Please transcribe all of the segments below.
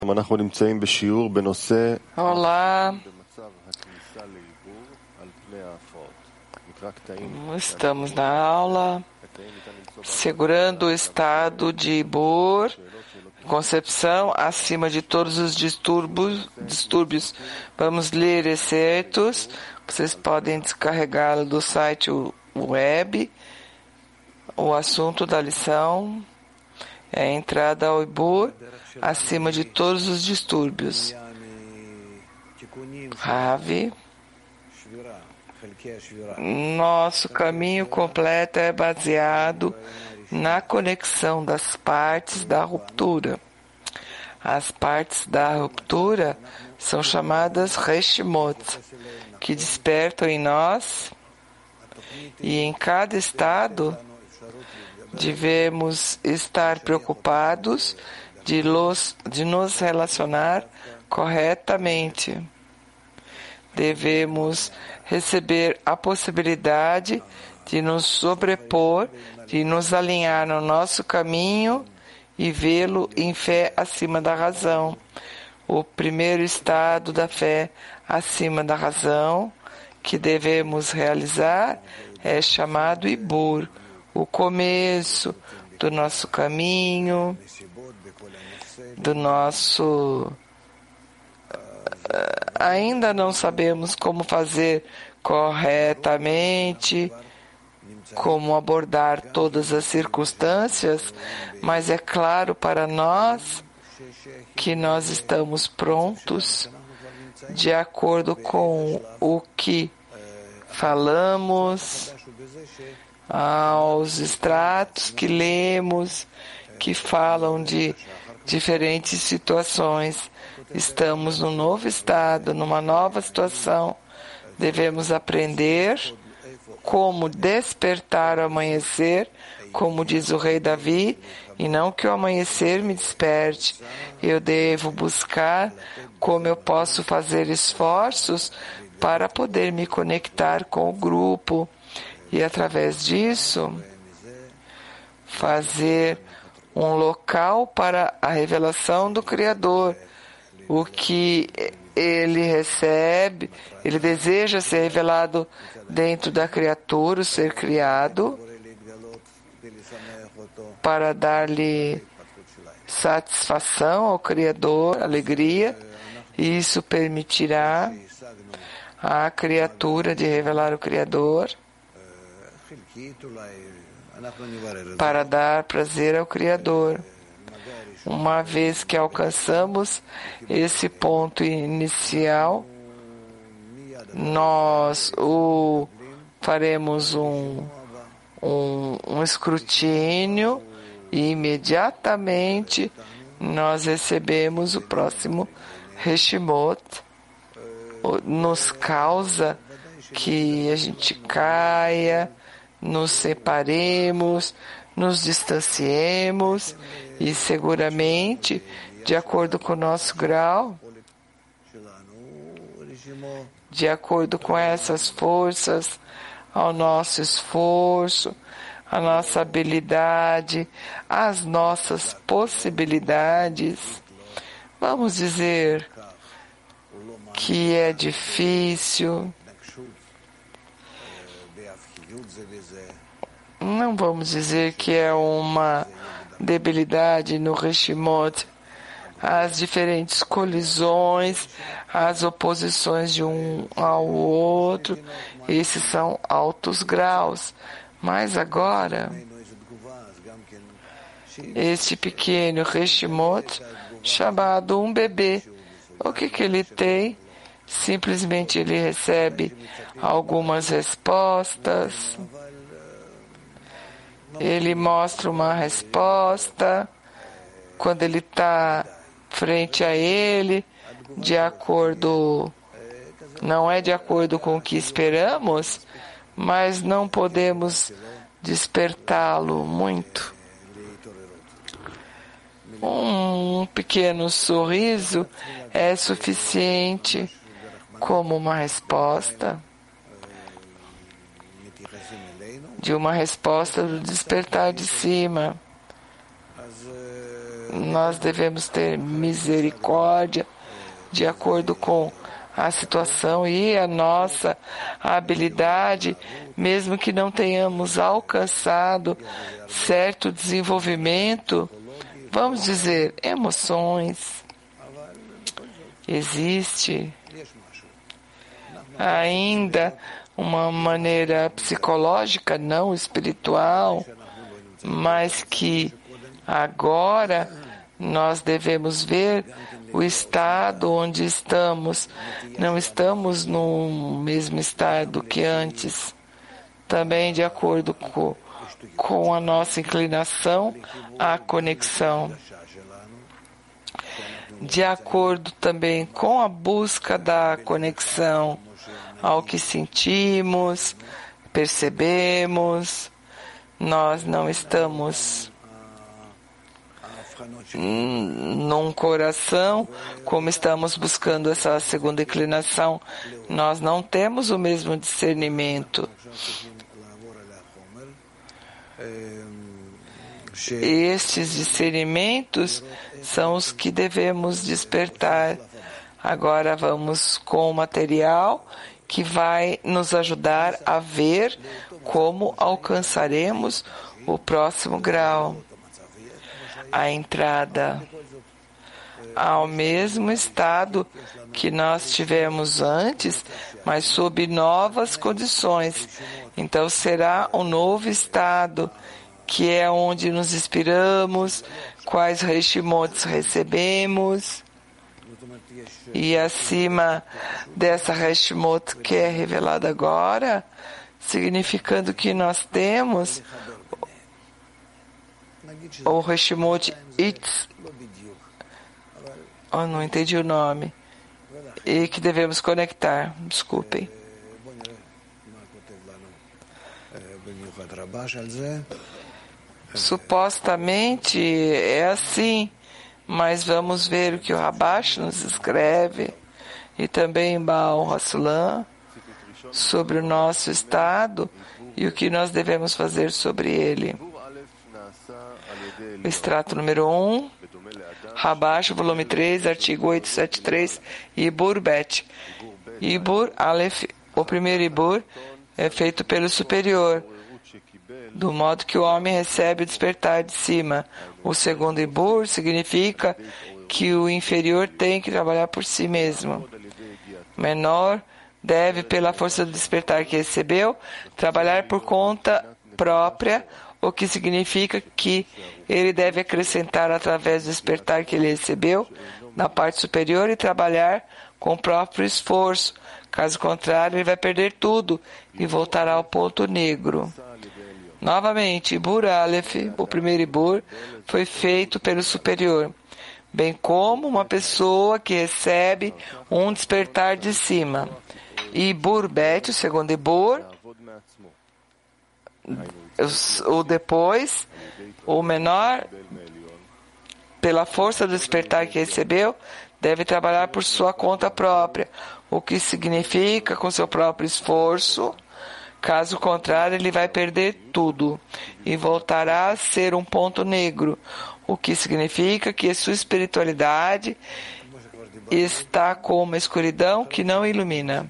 Olá, estamos na aula segurando o estado de Ibur, concepção acima de todos os distúrbios. Vamos ler excertos, vocês podem descarregá-lo do site web. O assunto da lição é a entrada ao Ibur acima de todos os distúrbios. Ravi. Nosso caminho completo é baseado na conexão das partes da ruptura. As partes da ruptura são chamadas Reshimot, que despertam em nós, e em cada estado devemos estar preocupados de nos relacionar corretamente. Devemos receber a possibilidade de nos sobrepor, de nos alinhar no nosso caminho e vê-lo em fé acima da razão. O primeiro estado da fé acima da razão que devemos realizar é chamado Ibur, o começo do nosso caminho, do nosso... Ainda não sabemos como fazer corretamente, como abordar todas as circunstâncias, mas é claro para nós que nós estamos prontos de acordo com o que falamos, aos extratos que lemos, que falam de diferentes situações. Estamos num novo estado, numa nova situação. Devemos aprender como despertar o amanhecer, como diz o rei Davi, e não que o amanhecer me desperte. Eu devo buscar como eu posso fazer esforços para poder me conectar com o grupo e, através disso, fazer um local para a revelação do Criador. O que ele recebe, ele deseja ser revelado dentro da criatura, o ser criado, para dar-lhe satisfação ao Criador, alegria, e isso permitirá à criatura de revelar o Criador para dar prazer ao Criador. Uma vez que alcançamos esse ponto inicial, nós faremos um escrutínio e imediatamente nós recebemos o próximo Reshimot. Nos causa que a gente caia, nos separemos, nos distanciemos e seguramente, de acordo com o nosso grau, de acordo com essas forças, ao nosso esforço, a nossa habilidade, as nossas possibilidades. Vamos dizer que é difícil. Não vamos dizer que é uma debilidade no Reshimot, as diferentes colisões, as oposições de um ao outro, esses são altos graus. Mas agora, este pequeno Reshimot, chamado um bebê, o que ele tem? Simplesmente ele recebe algumas respostas, ele mostra uma resposta quando ele está frente a ele, não é de acordo com o que esperamos, mas não podemos despertá-lo muito. Um pequeno sorriso é suficiente como uma resposta de uma resposta do despertar de cima. nós devemos ter misericórdia de acordo com a situação e a nossa habilidade, mesmo que não tenhamos alcançado certo desenvolvimento, vamos dizer, emoções. Existe ainda uma maneira psicológica, não espiritual, mas que agora nós devemos ver o estado onde estamos. Não estamos no mesmo estado que antes. Também de acordo com a nossa inclinação à conexão. De acordo também com a busca da conexão ao que sentimos, percebemos, nós não estamos num coração, como estamos buscando essa segunda inclinação, nós não temos o mesmo discernimento. Estes discernimentos são os que devemos despertar. Agora vamos com o material que vai nos ajudar a ver como alcançaremos o próximo grau. A entrada ao mesmo estado que nós tivemos antes, mas sob novas condições. Então será um novo estado, que é onde nos inspiramos, quais Reshimots recebemos, e acima dessa Reshimot que é revelada agora, significando que nós temos o Reshimot Itz, não entendi o nome, e que devemos conectar, desculpem. Supostamente é assim, mas vamos ver o que o Rabash nos escreve, e também Baal Hassulam, sobre o nosso estado e o que nós devemos fazer sobre ele. O extrato número 1, Rabash, volume 3, artigo 873, Ibur Bet. Ibur Aleph, o primeiro Ibur é feito pelo superior, do modo que o homem recebe o despertar de cima. O segundo Ibur significa que o inferior tem que trabalhar por si mesmo. O menor deve, pela força do despertar que recebeu, trabalhar por conta própria, o que significa que ele deve acrescentar através do despertar que ele recebeu na parte superior e trabalhar com o próprio esforço. Caso contrário, ele vai perder tudo e voltará ao ponto negro. Novamente, Ibur Aleph, o primeiro Ibur, foi feito pelo superior, bem como uma pessoa que recebe um despertar de cima. Ibur Bet, o segundo Ibur, o depois, o menor, pela força do despertar que recebeu, deve trabalhar por sua conta própria, o que significa com seu próprio esforço. Caso contrário, ele vai perder tudo e voltará a ser um ponto negro, o que significa que a sua espiritualidade está com uma escuridão que não ilumina.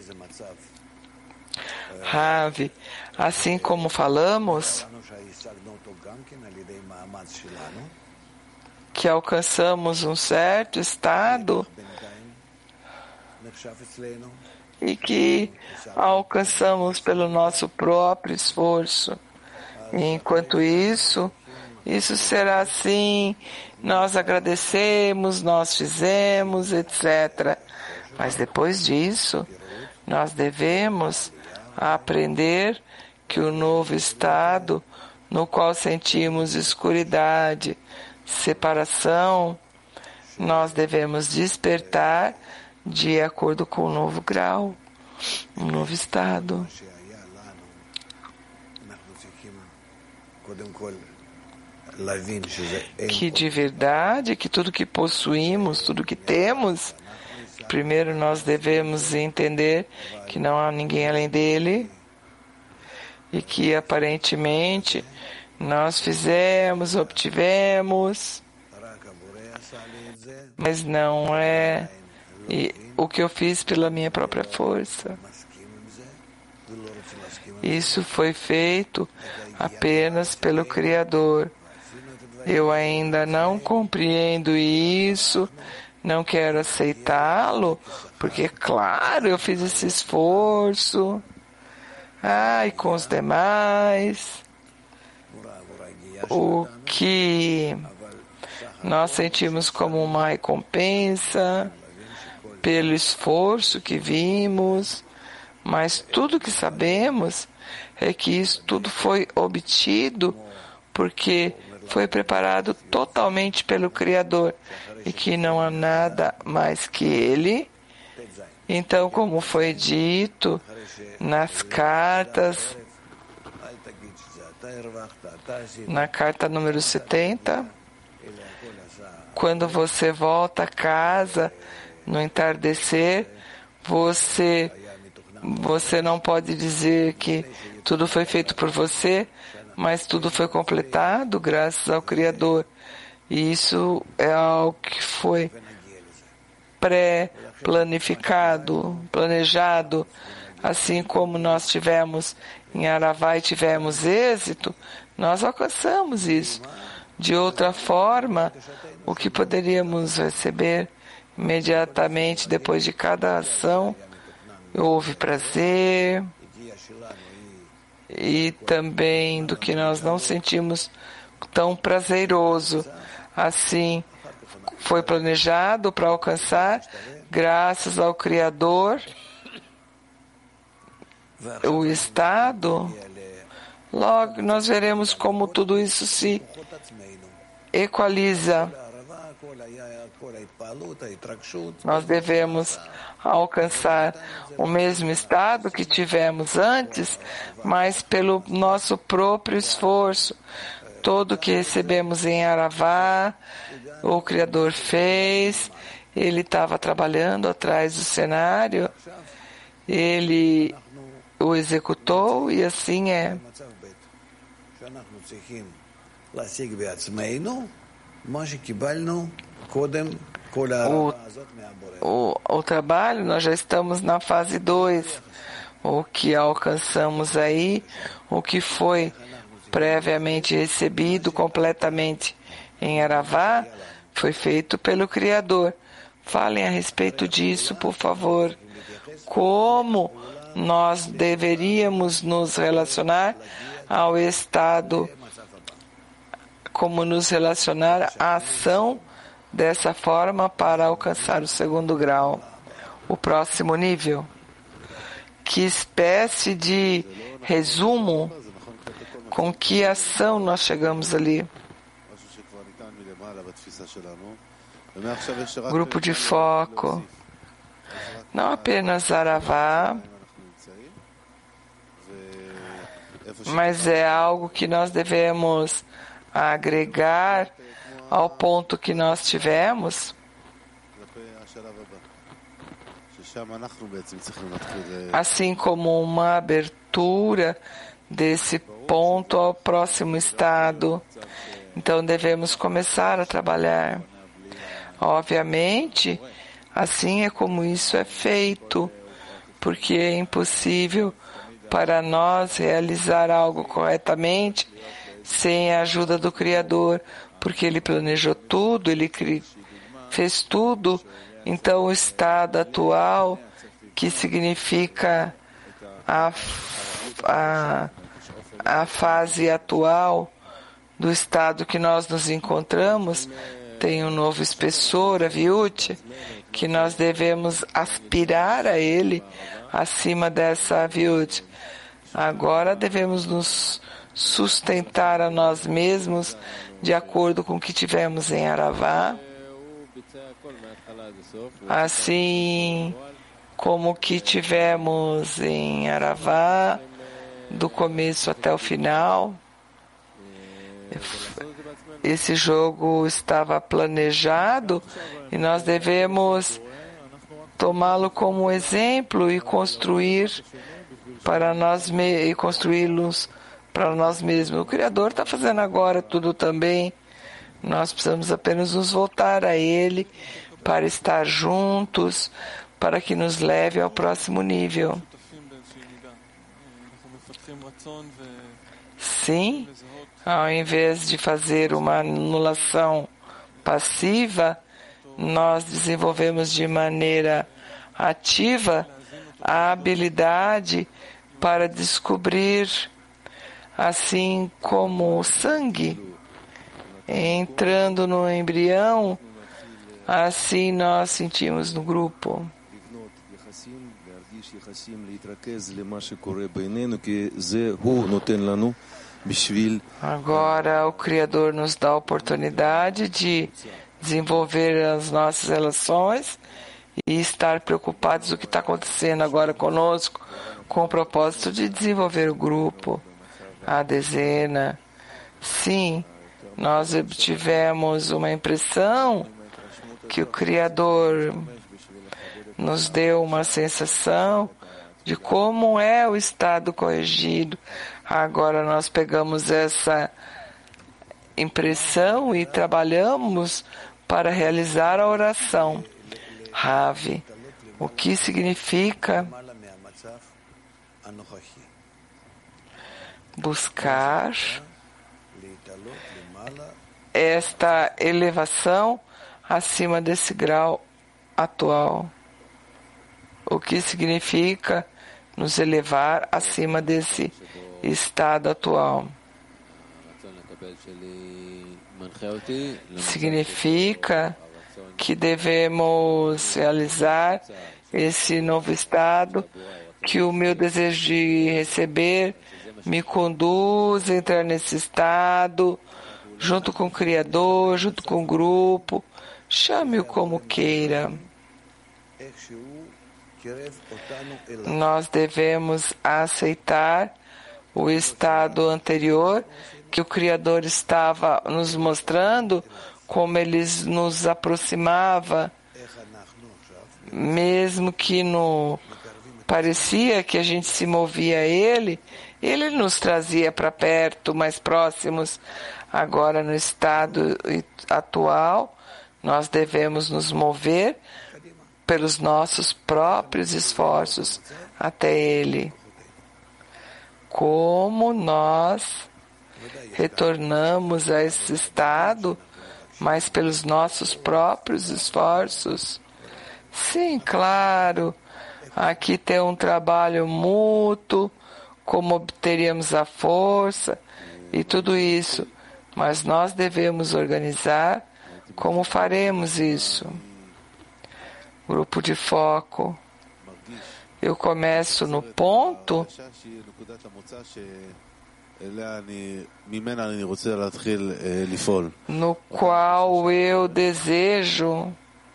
Rav, assim como falamos, que alcançamos um certo estado e que alcançamos pelo nosso próprio esforço. E enquanto isso será assim, nós agradecemos, nós fizemos, etc. Mas depois disso, nós devemos aprender que o novo estado, no qual sentimos escuridade, separação, nós devemos despertar de acordo com o novo grau, um novo estado. Que de verdade, que tudo que possuímos, tudo que temos, primeiro nós devemos entender que não há ninguém além dele e que aparentemente nós fizemos, obtivemos, mas não é o que eu fiz pela minha própria força. Isso foi feito apenas pelo Criador. Eu ainda não compreendo isso, não quero aceitá-lo, porque, claro, eu fiz esse esforço. E com os demais, o que nós sentimos como uma recompensa pelo esforço que vimos, mas tudo que sabemos é que isso tudo foi obtido porque foi preparado totalmente pelo Criador e que não há nada mais que Ele. Então, como foi dito nas cartas, na carta número 70, quando você volta a casa no entardecer, você não pode dizer que tudo foi feito por você, mas tudo foi completado graças ao Criador. E isso é algo que foi pré-planificado, planejado. Assim como nós tivemos em Aravá e tivemos êxito, nós alcançamos isso. De outra forma, o que poderíamos receber imediatamente depois de cada ação, houve prazer, e também do que nós não sentimos tão prazeroso. Assim, foi planejado para alcançar, graças ao Criador, o estado. Logo, nós veremos como tudo isso se equaliza. Nós devemos alcançar o mesmo estado que tivemos antes, mas pelo nosso próprio esforço. Tudo que recebemos em Aravá, o Criador fez, Ele estava trabalhando atrás do cenário, Ele o executou e assim é. O trabalho, nós já estamos na fase 2. O que alcançamos aí, o que foi previamente recebido completamente em Aravá, foi feito pelo Criador. Falem a respeito disso, por favor. Como nós deveríamos nos relacionar ao estado, como nos relacionar à ação dessa forma para alcançar o segundo grau, o próximo nível. Que espécie de resumo, com que ação nós chegamos ali? Grupo de foco. Não apenas Aravá, mas é algo que nós devemos agregar ao ponto que nós tivemos. Assim como uma abertura desse ponto ao próximo estado. Então devemos começar a trabalhar. Obviamente, assim é como isso é feito, porque é impossível para nós realizar algo corretamente sem a ajuda do Criador, porque Ele planejou tudo, Ele fez tudo. Então o estado atual, que significa a fase atual do estado que nós nos encontramos, tem um novo espessor, a Viut, que nós devemos aspirar a ele acima dessa Viut. Agora devemos nos sustentar a nós mesmos de acordo com o que tivemos em Aravá, assim como o que tivemos em Aravá, do começo até o final. Esse jogo estava planejado e nós devemos tomá-lo como exemplo e construí-los para nós mesmos. O Criador está fazendo agora tudo também, Nós precisamos apenas nos voltar a Ele para estar juntos, para que nos leve ao próximo nível. Sim, ao invés de fazer uma anulação passiva, nós desenvolvemos de maneira ativa a habilidade para descobrir, assim como o sangue entrando no embrião, assim nós sentimos no grupo. Agora o Criador nos dá a oportunidade de desenvolver as nossas relações e estar preocupados com o que está acontecendo agora conosco, com o propósito de desenvolver o grupo, a dezena. Sim, nós tivemos uma impressão que o Criador nos deu uma sensação de como é o estado corrigido. Agora nós pegamos essa impressão e trabalhamos para realizar a oração. Ravi, o que significa buscar esta elevação acima desse grau atual? O que significa nos elevar acima desse estado atual? Significa que devemos realizar esse novo estado, que o meu desejo de receber me conduz a entrar nesse estado, junto com o Criador, junto com o grupo, chame-o como queira. Nós devemos aceitar o estado anterior que o Criador estava nos mostrando, como ele nos aproximava, mesmo que parecia que a gente se movia a ele nos trazia para perto, mais próximos. Agora, no estado atual, nós devemos nos mover pelos nossos próprios esforços até Ele. Como nós retornamos a esse estado, mas pelos nossos próprios esforços? Sim, claro. Aqui tem um trabalho mútuo, como obteríamos a força e tudo isso. Mas nós devemos organizar como faremos isso. Grupo de foco. Eu começo no ponto no qual eu desejo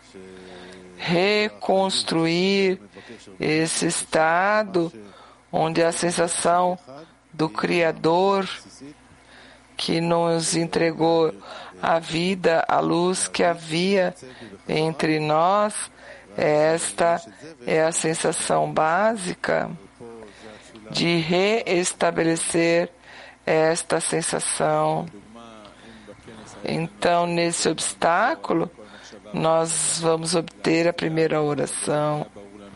reconstruir esse estado onde a sensação do Criador que nos entregou a vida, a luz que havia entre nós, esta é a sensação básica de reestabelecer esta sensação. Então, nesse obstáculo, nós vamos obter a primeira oração.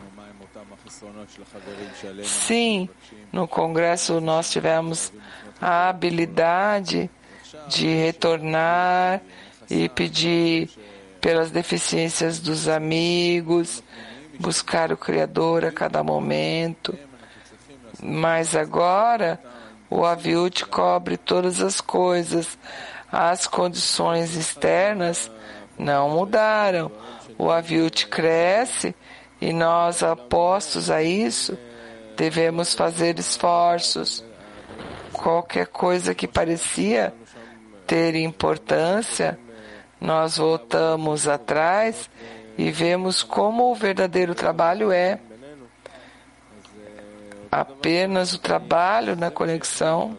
Sim, no congresso nós tivemos a habilidade de retornar e pedir pelas deficiências dos amigos, buscar o Criador a cada momento. Mas agora o Aviut cobre todas as coisas. As condições externas não mudaram. O Aviut cresce e nós, apostos a isso, devemos fazer esforços. Qualquer coisa que parecia ter importância, nós voltamos atrás e vemos como o verdadeiro trabalho é apenas o trabalho na conexão.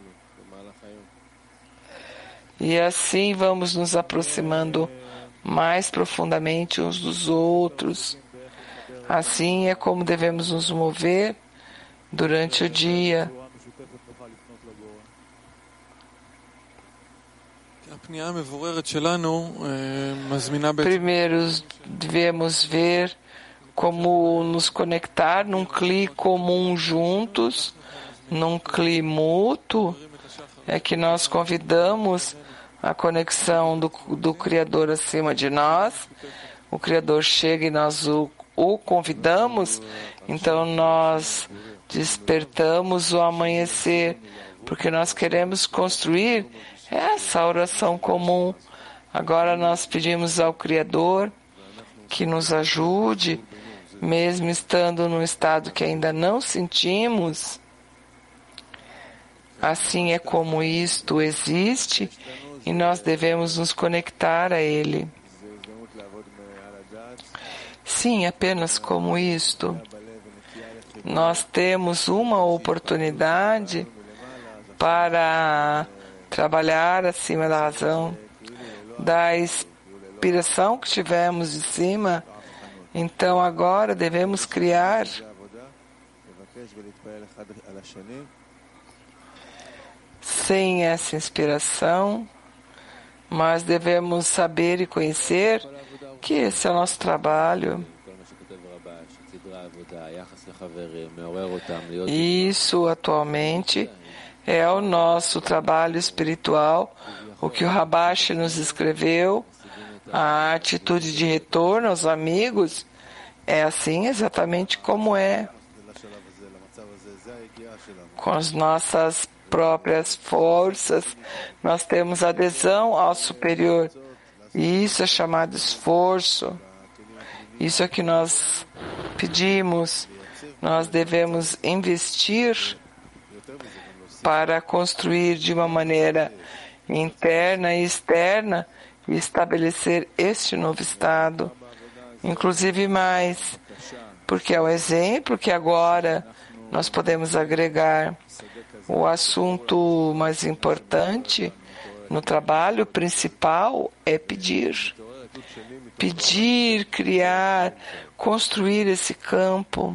E assim vamos nos aproximando mais profundamente uns dos outros. Assim é como devemos nos mover durante o dia. Primeiro, devemos ver como nos conectar num cli comum juntos, num cli mútuo, é que nós convidamos a conexão do Criador acima de nós. O Criador chega e nós o convidamos, então nós despertamos o amanhecer, porque nós queremos construir essa oração comum. Agora nós pedimos ao Criador que nos ajude, mesmo estando num estado que ainda não sentimos. Assim é como isto existe e nós devemos nos conectar a Ele. Sim, apenas como isto. Nós temos uma oportunidade para trabalhar acima da razão, da inspiração que tivemos de cima. Então agora devemos criar sem essa inspiração, mas devemos saber e conhecer que esse é o nosso trabalho. Isso atualmente é o nosso trabalho espiritual, o que o Rabash nos escreveu, a atitude de retorno aos amigos, é assim exatamente como é. Com as nossas próprias forças, nós temos adesão ao superior. E isso é chamado esforço. Isso é que nós pedimos. Nós devemos investir para construir de uma maneira interna e externa e estabelecer este novo estado. Inclusive mais, porque é o exemplo que agora nós podemos agregar. O assunto mais importante no trabalho principal é pedir. Pedir, criar, construir esse campo.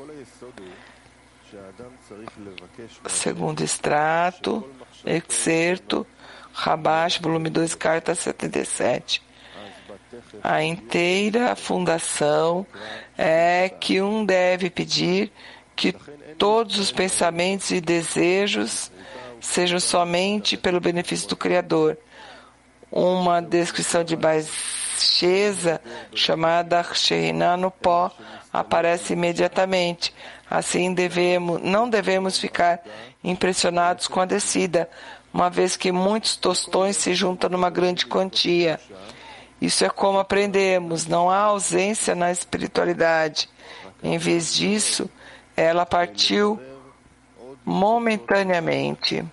Segundo extrato, excerto, Rabash, volume 2, carta 77. A inteira fundação é que um deve pedir que todos os pensamentos e desejos sejam somente pelo benefício do Criador. Uma descrição de baixeza chamada Shekhinah no pó aparece imediatamente. Assim não devemos ficar impressionados com a descida, uma vez que muitos tostões se juntam numa grande quantia. Isso é como aprendemos, não há ausência na espiritualidade. Em vez disso, ela partiu momentaneamente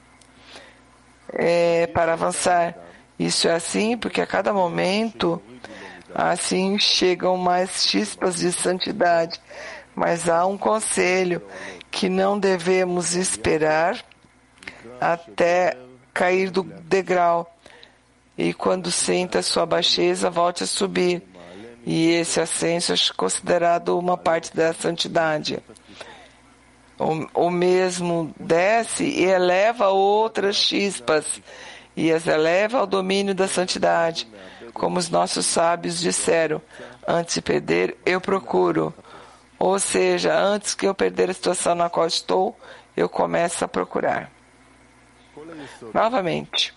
para avançar. Isso é assim porque a cada momento assim chegam mais chispas de santidade. Mas há um conselho que não devemos esperar até cair do degrau. E quando senta sua baixeza, volte a subir. E esse ascenso é considerado uma parte da santidade. O mesmo desce e eleva outras chispas, e as eleva ao domínio da santidade. Como os nossos sábios disseram, antes de perder, eu procuro. Ou seja, antes que eu perder a situação na qual estou, eu começo a procurar. Novamente,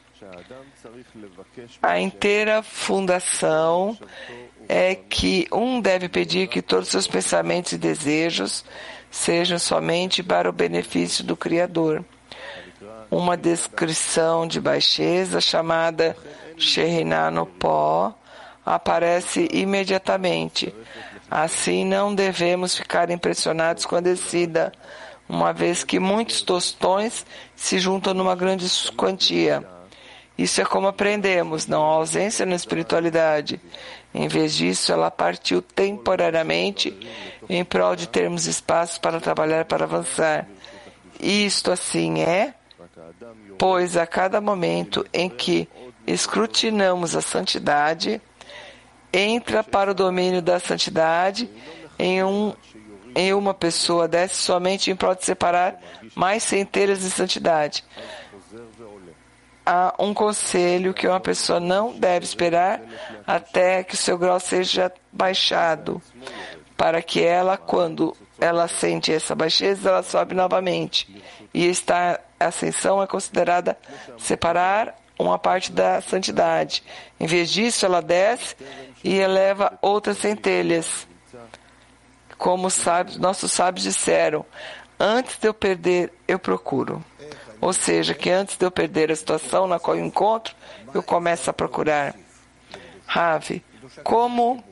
a inteira fundação é que um deve pedir que todos os seus pensamentos e desejos sejam somente para o benefício do Criador. Uma descrição de baixeza chamada Shekhinah no pó aparece imediatamente. Assim não devemos ficar impressionados com a descida, uma vez que muitos tostões se juntam numa grande quantia. Isso é como aprendemos, não há ausência na espiritualidade. Em vez disso, ela partiu temporariamente em prol de termos espaço para trabalhar para avançar. Isto assim é, pois a cada momento em que escrutinamos a santidade, entra para o domínio da santidade em uma pessoa, desce somente em prol de separar mais centelhas de santidade. há um conselho que uma pessoa não deve esperar até que o seu grau seja baixado, para que ela, quando ela sente essa baixeza, ela sobe novamente. E esta ascensão é considerada separar uma parte da santidade. Em vez disso, ela desce e eleva outras centelhas. Como nossos sábios disseram, antes de eu perder, eu procuro. Ou seja, que antes de eu perder a situação na qual eu encontro, eu começo a procurar. Ravi, como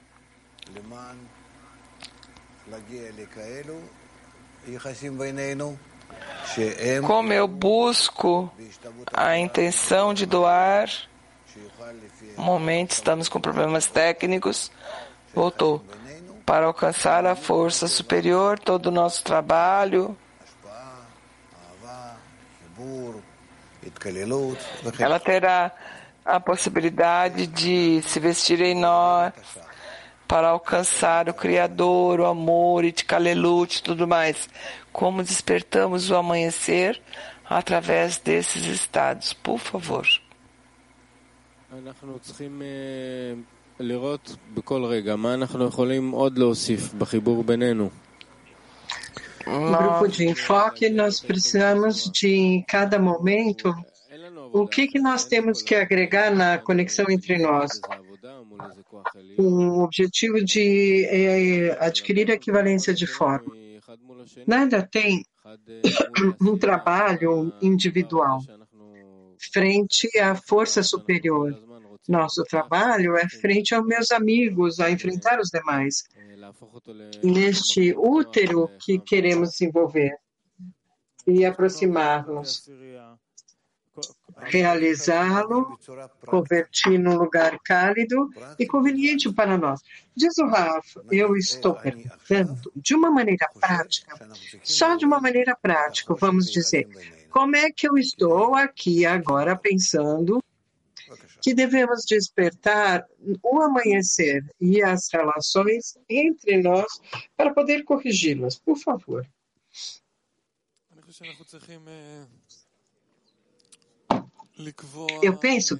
eu busco a intenção de doar. No momento estamos com problemas técnicos. Voltou. Para alcançar a força superior, todo o nosso trabalho, ela terá a possibilidade de se vestir em nós para alcançar o Criador, o amor, Itkalelut e tudo mais. Como despertamos o amanhecer através desses estados. Por favor. לראות בכל רגע מה אנחנו יכולים עוד להוסיף בחיבור בינינו. No grupo de enfoque, nós precisamos de, em cada momento, o que nós temos que agregar na conexão entre nós, com o objetivo de adquirir a equivalência de forma. Nada tem um trabalho individual frente à força superior. Nosso trabalho é frente aos meus amigos, a enfrentar os demais. Neste útero que queremos desenvolver e aproximar-nos, realizá-lo, convertir num lugar cálido e conveniente para nós. Diz o Rafa, eu estou perguntando de uma maneira prática, só de uma maneira prática, vamos dizer, como é que eu estou aqui agora pensando que devemos despertar o amanhecer e as relações entre nós para poder corrigi-las. Por favor. Eu penso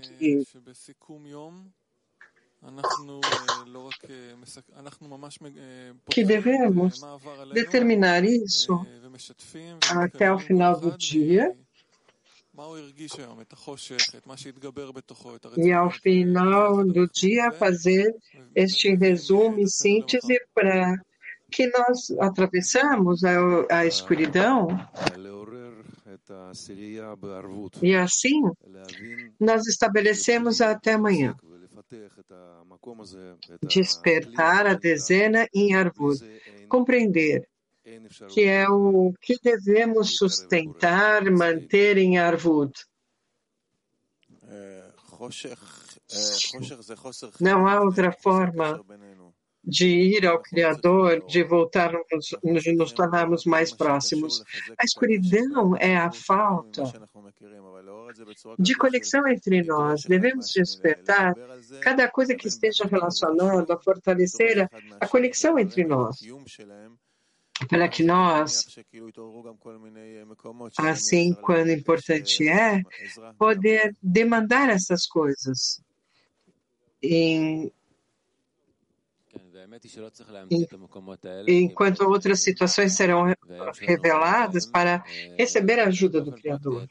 que devemos determinar isso até o final do dia. E ao final do dia fazer este resumo e síntese para que nós atravessamos a escuridão e assim nós estabelecemos até amanhã. Despertar a dezena em Arvut. Compreender que é o que devemos sustentar, manter em Arvut. Não há outra forma de ir ao Criador, de voltarmos, nos tornarmos mais próximos. A escuridão é a falta de conexão entre nós. Devemos despertar cada coisa que esteja relacionando a fortalecer a conexão entre nós, para que nós, assim, quando importante é, poder demandar essas coisas enquanto outras situações serão reveladas para receber a ajuda do Criador.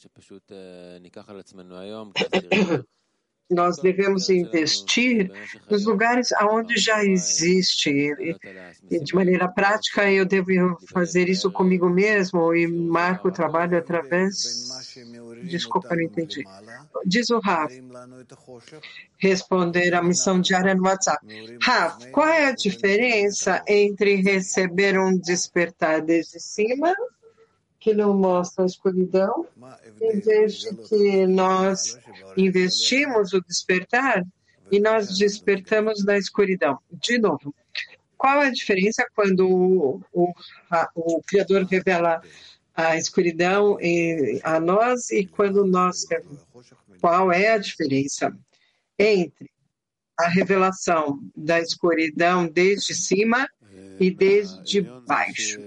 Nós devemos investir nos lugares onde já existe. E de maneira prática, eu devo fazer isso comigo mesmo e marco o trabalho através... Desculpa, não entendi. Diz o Rav. Responder a missão diária no WhatsApp. Rav, qual é a diferença entre receber um despertar desde cima, que não mostra a escuridão, em vez de que nós investimos o despertar e nós despertamos na escuridão? De novo, qual é a diferença quando o Criador revela a escuridão a nós e quando nós... Qual é a diferença entre a revelação da escuridão desde cima e desde baixo?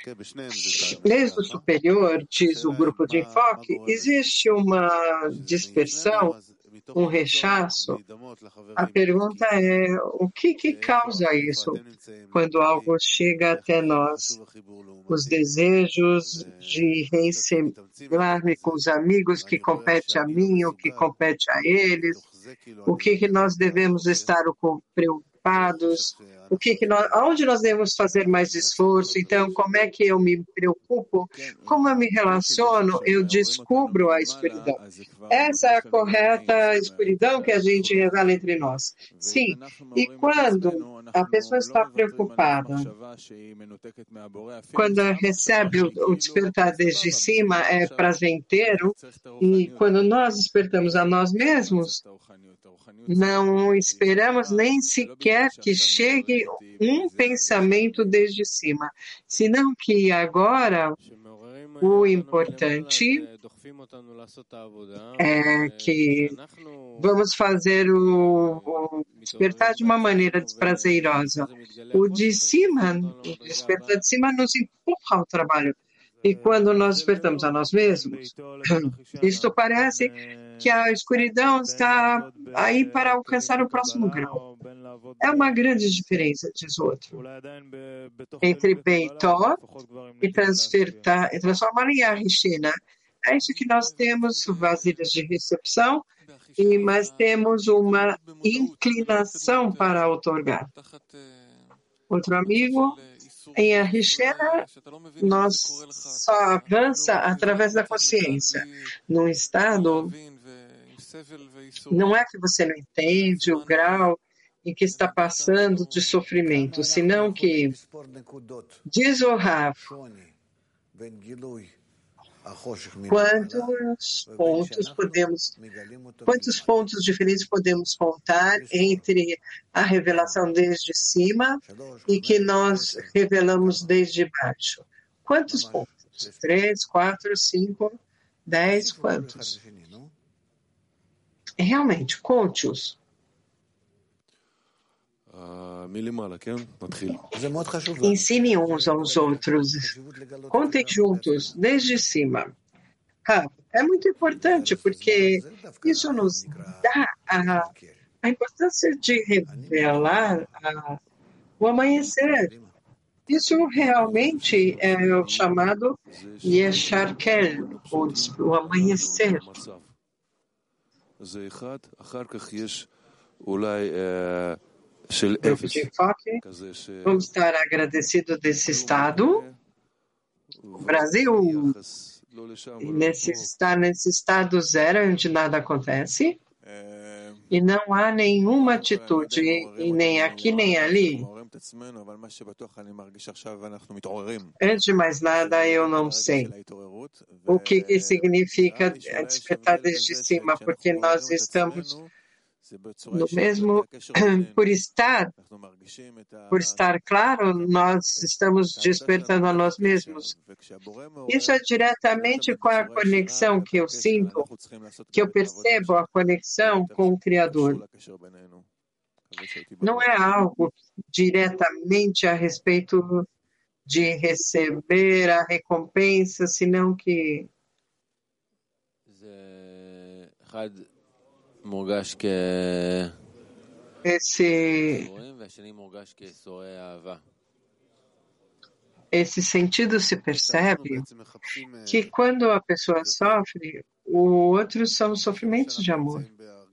Desde o superior, diz o grupo de enfoque, existe uma dispersão, um rechaço. A pergunta é, o que causa isso quando algo chega até nós? Os desejos de reencelar-me com os amigos que compete a mim, o que compete a eles, o que nós devemos estar preocupados, aonde nós devemos fazer mais esforço. Então, como é que eu me preocupo? Como eu me relaciono? Eu descubro a escuridão. Essa é a correta escuridão que a gente revela entre nós. Sim, e quando a pessoa está preocupada, quando recebe o despertar desde cima, é prazenteiro, e quando nós despertamos a nós mesmos, não esperamos nem sequer que chegue um pensamento desde cima, senão que agora o importante é que vamos fazer o despertar de uma maneira desprazerosa. O de cima, o despertar de cima nos empurra ao trabalho. E quando nós despertamos a nós mesmos, isto parece que a escuridão está aí para alcançar o próximo grau. É uma grande diferença, diz o outro, entre Beitó e transformar em Arishina. É isso que nós temos, vasilhas de recepção, mas temos uma inclinação para outorgar. Outro amigo, em Arishena, nós só avança através da consciência. Num estado, não é que você não entende o grau em que está passando de sofrimento, senão que, diz o Rav, quantos pontos diferentes podemos contar entre a revelação desde cima e que nós revelamos desde baixo? Quantos pontos? 3, 4, 5, 10, quantos? Realmente, conte-os. Ensinem uns aos outros. Contem juntos, desde cima. É muito importante, porque isso nos dá a importância de revelar o amanhecer. Isso realmente é o chamado Yesharkel, o amanhecer. Grupo de enfoque, vamos estar agradecidos desse estado, o Brasil, estar nesse estado zero, onde nada acontece, e não há nenhuma atitude, e nem aqui nem ali. Antes de mais nada, eu não sei o que significa despertar desde cima, porque nós estamos no mesmo, por estar claro, nós estamos despertando a nós mesmos. Isso é diretamente com a conexão que eu sinto, que eu percebo a conexão com o Criador. Não é algo diretamente a respeito de receber a recompensa, senão que esse sentido se percebe que quando a pessoa sofre, o outro são os sofrimentos de amor.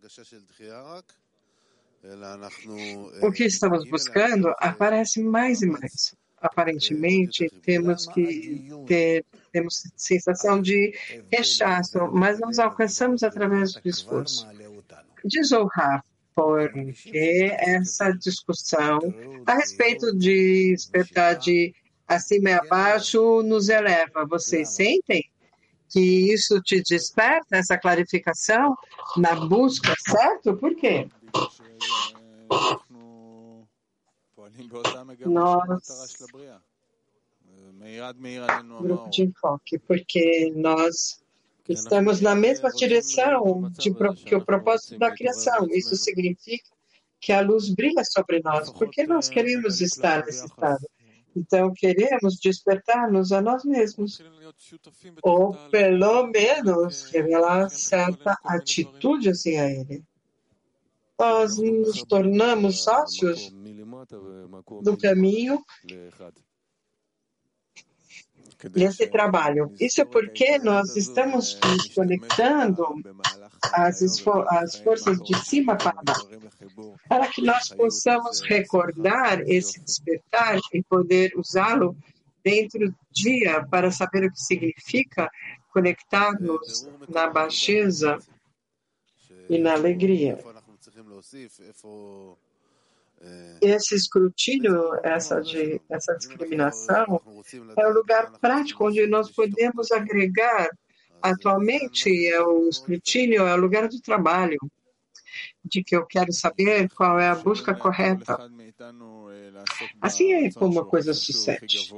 O que estamos buscando aparece mais e mais. Aparentemente, temos sensação de rechaço, mas nós alcançamos através do esforço. Diz o Rav, porque essa discussão a respeito de despertar de acima e abaixo nos eleva. Vocês sentem que isso te desperta, essa clarificação na busca, certo? Por quê? Nós, grupo de enfoque, porque nós estamos na mesma direção que o propósito da criação. Isso significa que a luz brilha sobre nós, porque nós queremos estar nesse estado. Então, queremos despertar-nos a nós mesmos, ou pelo menos revelar certa atitude assim a Ele. Nós nos tornamos sócios do caminho nesse trabalho. Isso é porque nós estamos nos conectando às forças de cima para baixo, para que nós possamos recordar esse despertar e poder usá-lo dentro do dia para saber o que significa conectar-nos na baixeza e na alegria. Esse escrutínio, essa discriminação, é o lugar prático onde nós podemos agregar. Atualmente, o escrutínio é o lugar do trabalho, de que eu quero saber qual é a busca correta. Assim é como a coisa sucede.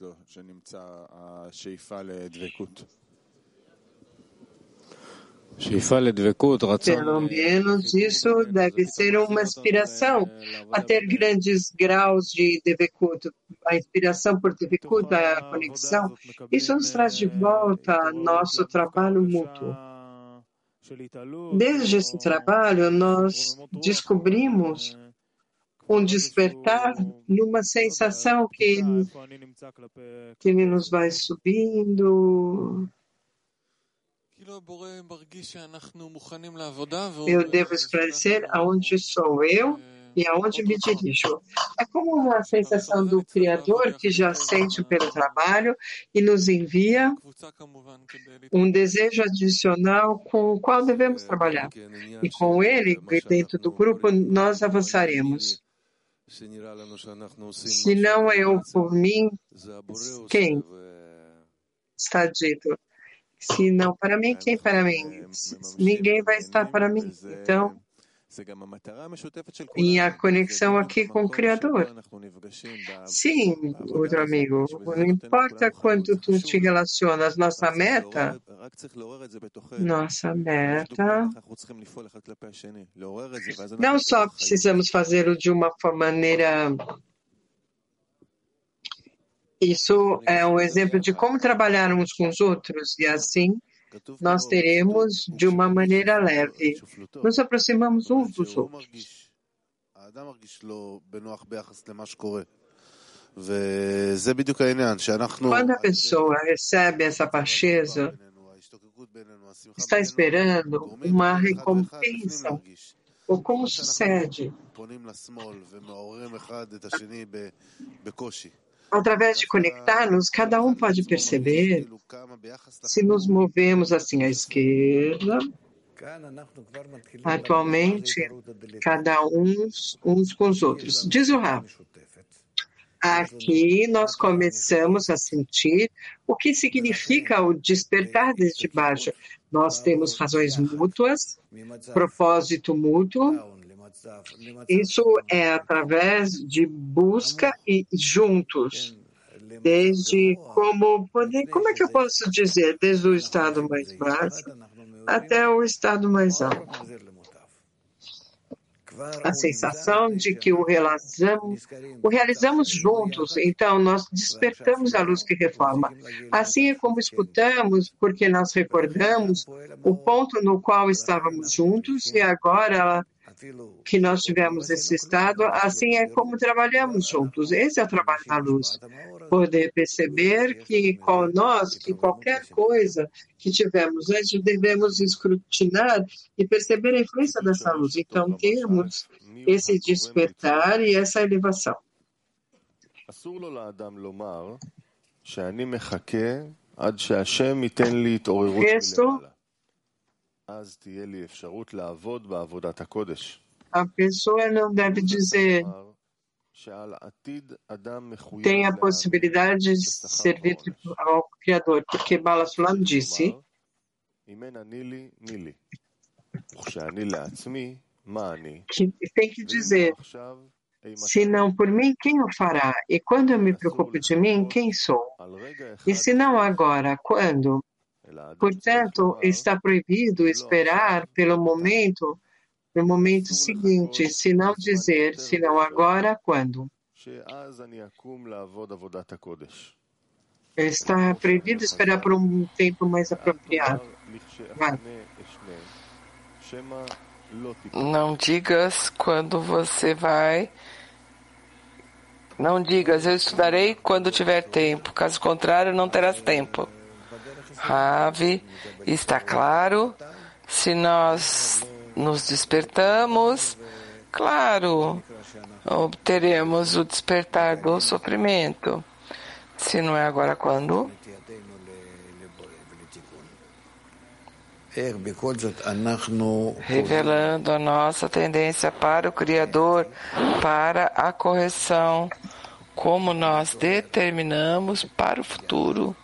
Pelo menos isso deve ser uma inspiração a ter grandes graus de Devekut, a inspiração por Devekut, a conexão. Isso nos traz de volta nosso trabalho mútuo. Desde esse trabalho, nós descobrimos um despertar numa sensação que nos vai subindo. Eu devo esclarecer aonde sou eu e aonde me dirijo. É como uma sensação do Criador que já sente pelo trabalho e nos envia um desejo adicional com o qual devemos trabalhar. E com ele, dentro do grupo, nós avançaremos. Se não eu por mim, quem? Está dito. Se não para mim, quem para mim? Ninguém vai estar para mim. Então, e a conexão aqui com o Criador. Sim, outro amigo, não importa quanto tu te relacionas, nossa meta, não só precisamos fazê-lo de uma maneira. Isso é um exemplo de como trabalhar uns com os outros, e assim nós teremos de uma maneira leve. Nos aproximamos uns dos outros. Quando a pessoa recebe essa baixeza, está esperando uma recompensa. Ou como sucede? Através de conectar-nos, cada um pode perceber se nos movemos assim à esquerda. Atualmente, cada uns com os outros. Diz o Rav. Aqui nós começamos a sentir o que significa o despertar desde baixo. Nós temos razões mútuas, propósito mútuo. Isso é através de busca e juntos. Desde como é que eu posso dizer? Desde o estado mais baixo até o estado mais alto. A sensação de que o realizamos juntos, então nós despertamos a luz que reforma. Assim é como escutamos, porque nós recordamos o ponto no qual estávamos juntos e agora que nós tivemos esse estado, assim é como trabalhamos juntos. Esse é o trabalho da luz. Poder perceber que com nós, que qualquer coisa que tivemos antes, devemos escrutinar e perceber a influência dessa luz. Então, temos esse despertar e essa elevação. Resto, a pessoa não deve dizer tem a possibilidade de servir ao Criador, porque Bala Sulam disse que tem que dizer, se não por mim, quem o fará? E quando eu me preocupo de mim, quem sou? E se não agora, quando? Portanto, está proibido esperar pelo momento seguinte, se não dizer, se não agora, quando? Está proibido esperar por um tempo mais apropriado. Vai. Não digas quando você vai. Não digas, eu estudarei quando tiver tempo. Caso contrário, não terás tempo. Ravi, está claro? Se nós nos despertamos, claro, obteremos o despertar do sofrimento. Se não é agora, quando? Revelando a nossa tendência para o Criador, para a correção, como nós determinamos para o futuro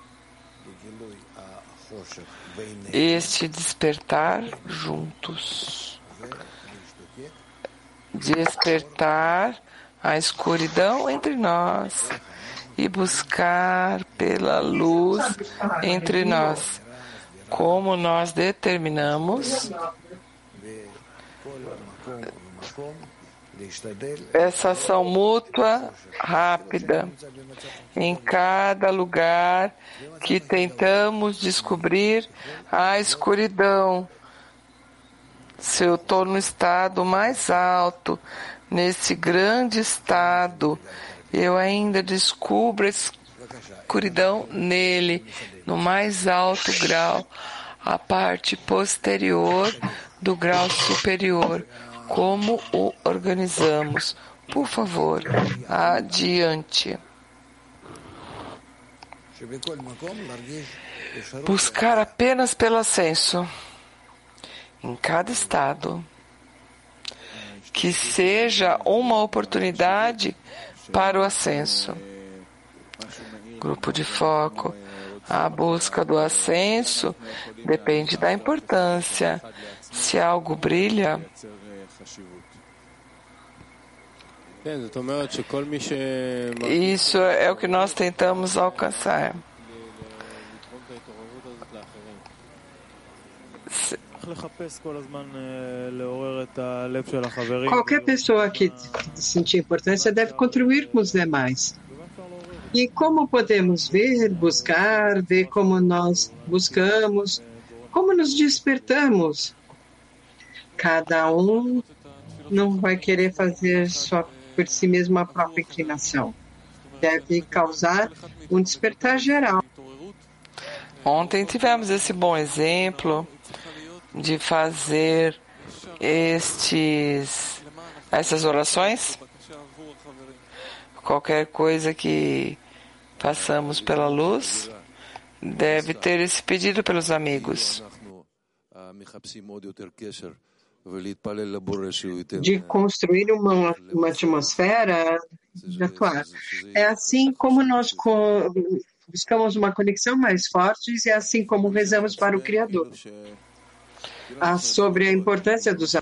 este despertar juntos. Despertar a escuridão entre nós e buscar pela luz entre nós. Como nós determinamos essa ação mútua rápida em cada lugar que tentamos descobrir a escuridão. Se eu estou no estado mais alto, nesse grande estado, eu ainda descubro a escuridão nele, no mais alto grau, a parte posterior do grau superior. Como o organizamos? Por favor, adiante. Buscar apenas pelo ascenso, em cada estado, que seja uma oportunidade para o ascenso. Grupo de foco. A busca do ascenso depende da importância. Se algo brilha, isso é o que nós tentamos alcançar. Qualquer pessoa que sentir importância deve contribuir com os demais. E como podemos buscar, ver como nós buscamos, como nos despertamos. Cada um não vai querer fazer só por si mesmo a própria inclinação. Deve causar um despertar geral. Ontem tivemos esse bom exemplo de fazer essas orações. Qualquer coisa que façamos pela luz deve ter esse pedido pelos amigos. De construir uma atmosfera de atuar. É assim como nós buscamos uma conexão mais forte e é assim como rezamos para o Criador. Sobre a importância dos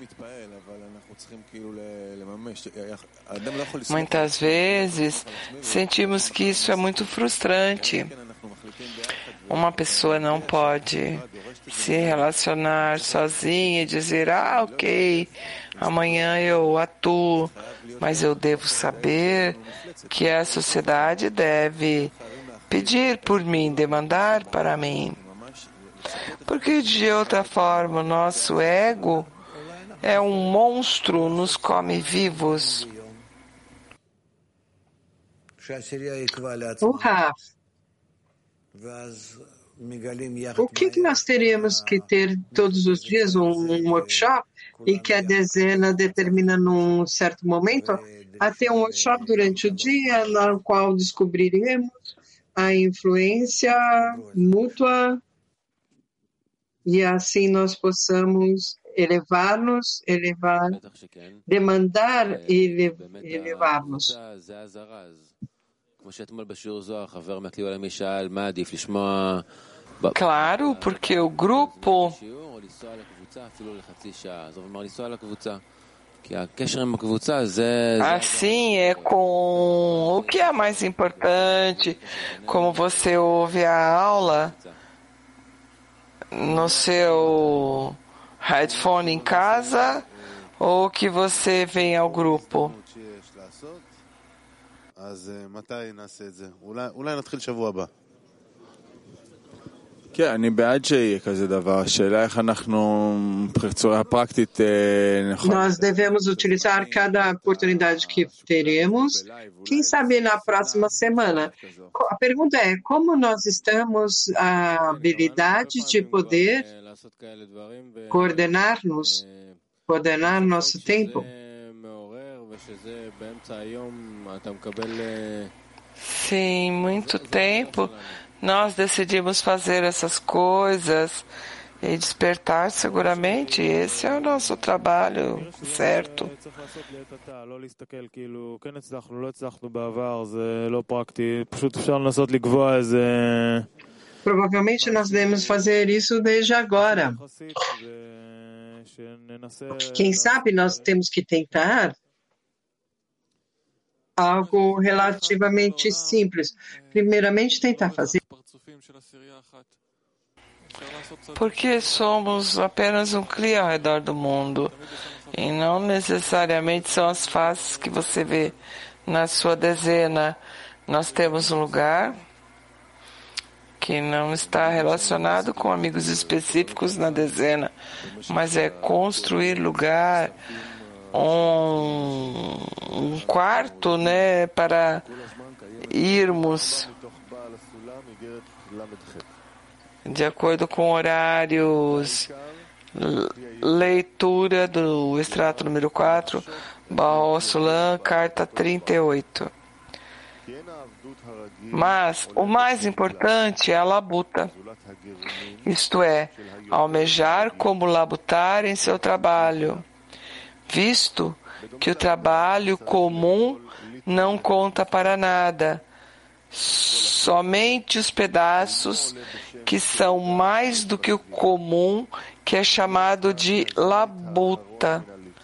Muitas vezes sentimos que isso é muito frustrante. Uma pessoa não pode se relacionar sozinha e dizer, ok, amanhã eu atuo, mas eu devo saber que a sociedade deve pedir por mim, demandar para mim. Porque de outra forma o nosso ego é um monstro, nos come vivos. O que nós teríamos que ter todos os dias um workshop e que a dezena determina num certo momento a ter um workshop durante o dia no qual descobriremos a influência mútua e assim nós possamos demandar e elevar-nos. Claro, porque o grupo assim é com o que é mais importante, como você ouve a aula no seu headphone em casa ou que você vem ao grupo. כן, אני בעד שיהיה כזה דבר. השאלה איך אנחנו, בצורה פרקטית, נכון. Nós devemos utilizar cada oportunidade que teremos, quem sabe na próxima semana. A pergunta é, como nós estamos a habilidade de poder coordenar nosso tempo? Sim, muito tempo nós decidimos fazer essas coisas e despertar seguramente. Esse é o nosso trabalho, certo? Provavelmente nós devemos fazer isso desde agora. Quem sabe nós temos que tentar algo relativamente simples. Primeiramente, tentar fazer. Porque somos apenas um cli ao redor do mundo. E não necessariamente são as faces que você vê na sua dezena. Nós temos um lugar que não está relacionado com amigos específicos na dezena, mas é construir lugar, um quarto, né, para irmos de acordo com horários, leitura do extrato número 4, Baal Sulam, carta 38. Mas o mais importante é a labuta, isto é, almejar como labutar em seu trabalho, visto que o trabalho comum não conta para nada, somente os pedaços que são mais do que o comum, que é chamado de labuta.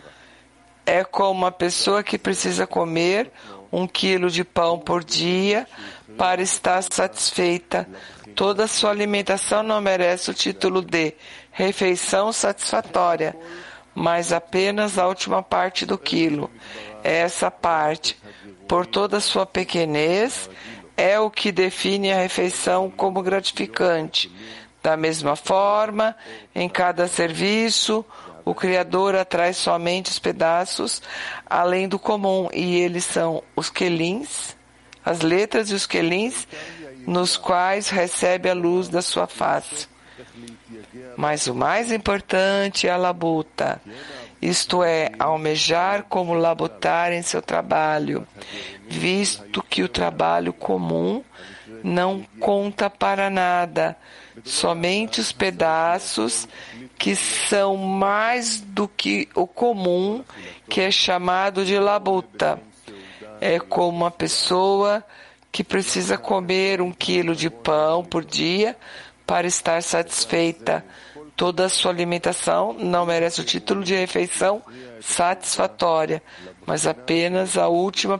É como uma pessoa que precisa comer 1 quilo de pão por dia para estar satisfeita. Toda a sua alimentação não merece o título de refeição satisfatória, mas apenas a última parte do quilo. Essa parte, por toda a sua pequenez, é o que define a refeição como gratificante. Da mesma forma, em cada serviço, o Criador atrai somente os pedaços além do comum, e eles são os quelins, as letras e os quelins, nos quais recebe a luz da sua face. Mas o mais importante é a labuta, isto é, almejar como labutar em seu trabalho, visto que o trabalho comum não conta para nada, somente os pedaços que são mais do que o comum, que é chamado de labuta. É como uma pessoa que precisa comer 1 quilo de pão por dia para estar satisfeita. Toda a sua alimentação não merece o título de refeição satisfatória, mas apenas a última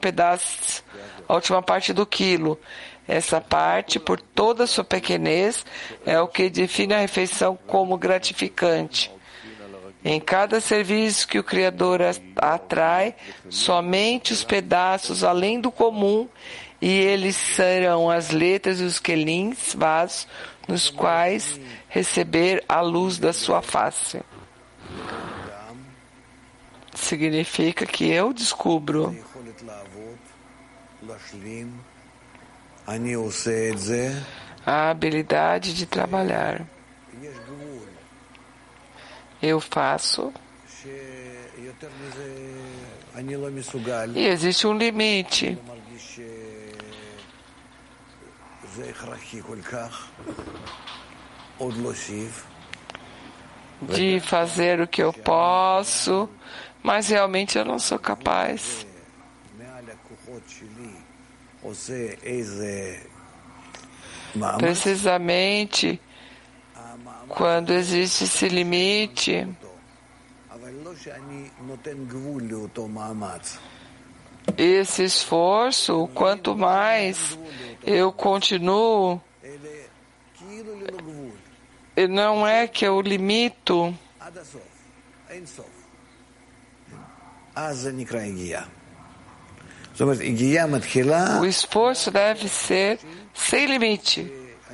parte do quilo. Essa parte, por toda a sua pequenez, é o que define a refeição como gratificante. Em cada serviço que o Criador atrai, somente os pedaços além do comum, e eles serão as letras e os quelins, vasos, nos quais receber a luz da sua face. Significa que eu descubro a habilidade de trabalhar. Eu faço. E existe um limite. De fazer o que eu posso, mas realmente eu não sou capaz. Precisamente quando existe esse limite, esse esforço, quanto mais eu continuo, não é que eu limito, O esforço deve ser sem limite,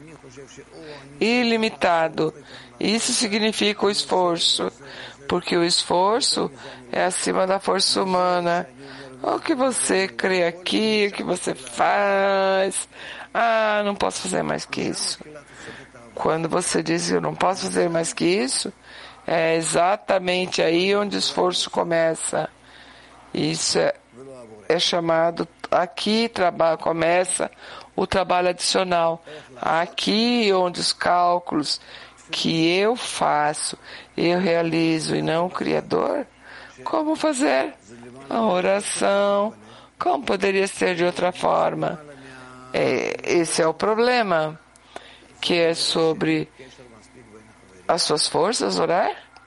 ilimitado. Isso significa o esforço, porque o esforço é acima da força humana. O que você crê aqui, o que você faz. Não posso fazer mais que isso. Quando você diz eu não posso fazer mais que isso, é exatamente aí onde o esforço começa. Isso é chamado, aqui começa o trabalho adicional. Aqui onde os cálculos que eu faço, eu realizo e não o Criador. Como fazer? A oração. Como poderia ser de outra forma? Esse é o problema, que é sobre as suas forças, orar.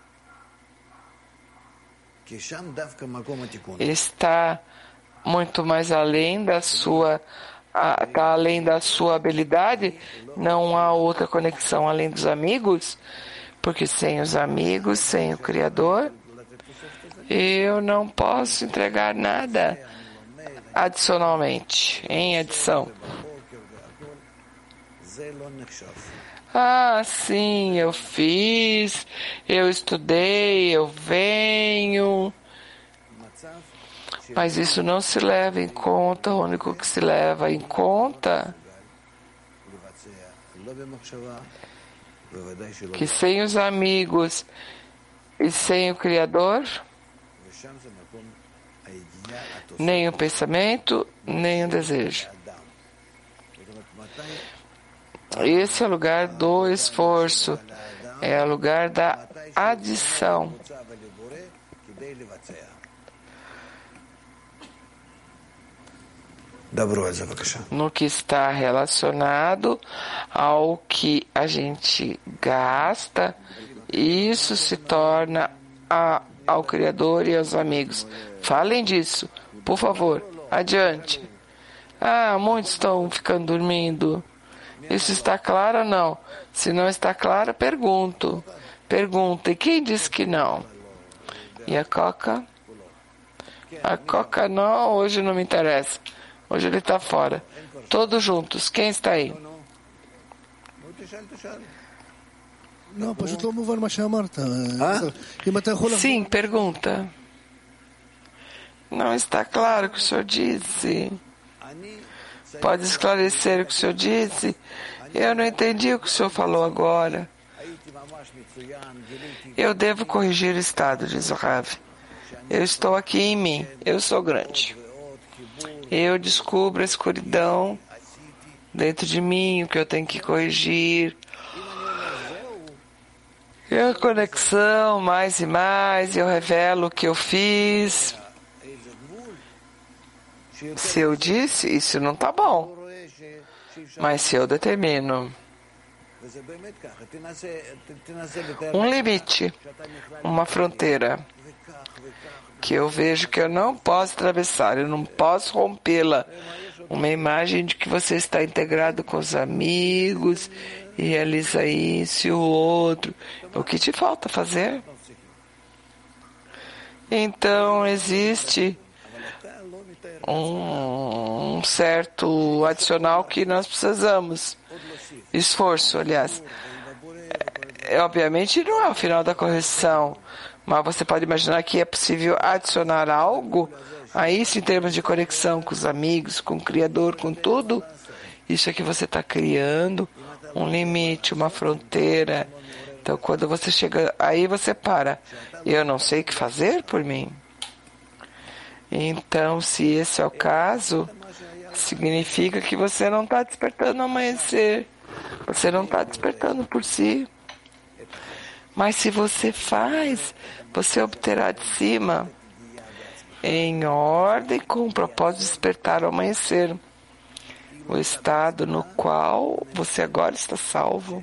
Está muito mais além da sua, está além da sua habilidade. Não há outra conexão além dos amigos, porque sem os amigos, sem o Criador, eu não posso entregar nada adicionalmente, em adição. Sim, eu fiz, eu estudei, eu venho. Mas isso não se leva em conta. O único que se leva em conta que sem os amigos e sem o Criador, nem o pensamento, nem o desejo. Esse é o lugar do esforço, é o lugar da adição. No que está relacionado ao que a gente gasta, isso se torna ao Criador e aos amigos. Falem disso, por favor, adiante. Muitos estão ficando dormindo. Isso está claro ou não? Se não está claro, pergunto. Pergunta. E quem disse que não? E a Coca? A Coca não, hoje não me interessa. Hoje ele está fora. Todos juntos. Quem está aí? Sim, pergunta. Não está claro o que o senhor disse. Pode esclarecer o que o senhor disse? Eu não entendi o que o senhor falou agora. Eu devo corrigir o estado, diz o Rav. Eu estou aqui em mim. Eu sou grande. Eu descubro a escuridão dentro de mim, o que eu tenho que corrigir. E a conexão, mais e mais, eu revelo o que eu fiz. Se eu disse, isso não está bom. Mas se eu determino um limite, uma fronteira, que eu vejo que eu não posso atravessar, eu não posso rompê-la, uma imagem de que você está integrado com os amigos e realiza isso e o outro, o que te falta fazer? Então existe um certo adicional que nós precisamos. Esforço, aliás. Obviamente não é o final da correção, mas você pode imaginar que é possível adicionar algo a isso em termos de conexão com os amigos, com o Criador, com tudo. Isso é que você está criando um limite, uma fronteira. Então, quando você chega, aí você para. Eu não sei o que fazer por mim. Então, se esse é o caso, significa que você não está despertando ao amanhecer. Você não está despertando por si. Mas se você faz, você obterá de cima, em ordem, com o propósito de despertar ao amanhecer. O estado no qual você agora está salvo.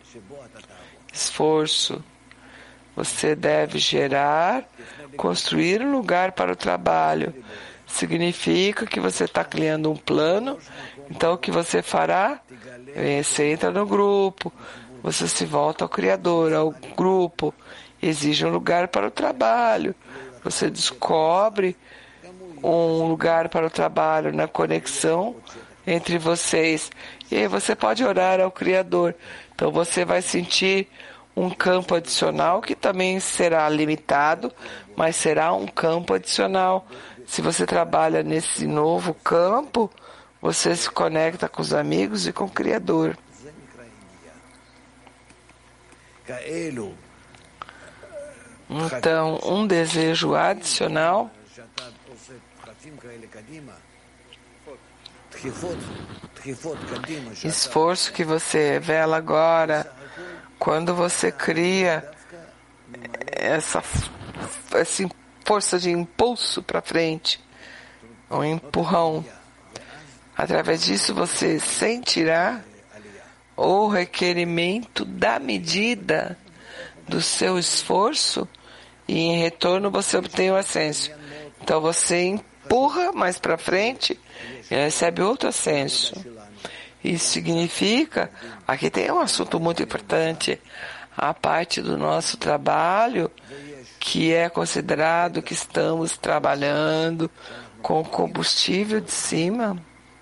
Esforço. Você deve gerar, construir um lugar para o trabalho. Significa que você está criando um plano. Então, o que você fará? Você entra no grupo, você se volta ao Criador, ao grupo, exige um lugar para o trabalho. Você descobre um lugar para o trabalho, na conexão entre vocês. E aí você pode orar ao Criador. Então você vai sentir um campo adicional que também será limitado, mas será um campo adicional. Se você trabalha nesse novo campo, você se conecta com os amigos e com o Criador. Então, um desejo adicional esforço que você revela agora, quando você cria essa força de impulso para frente, um empurrão. Através disso você sentirá o requerimento da medida do seu esforço e em retorno você obtém o ascenso. Então você empurra mais para frente e recebe outro ascenso. Isso significa, aqui tem um assunto muito importante, a parte do nosso trabalho que é considerado que estamos trabalhando com combustível de cima.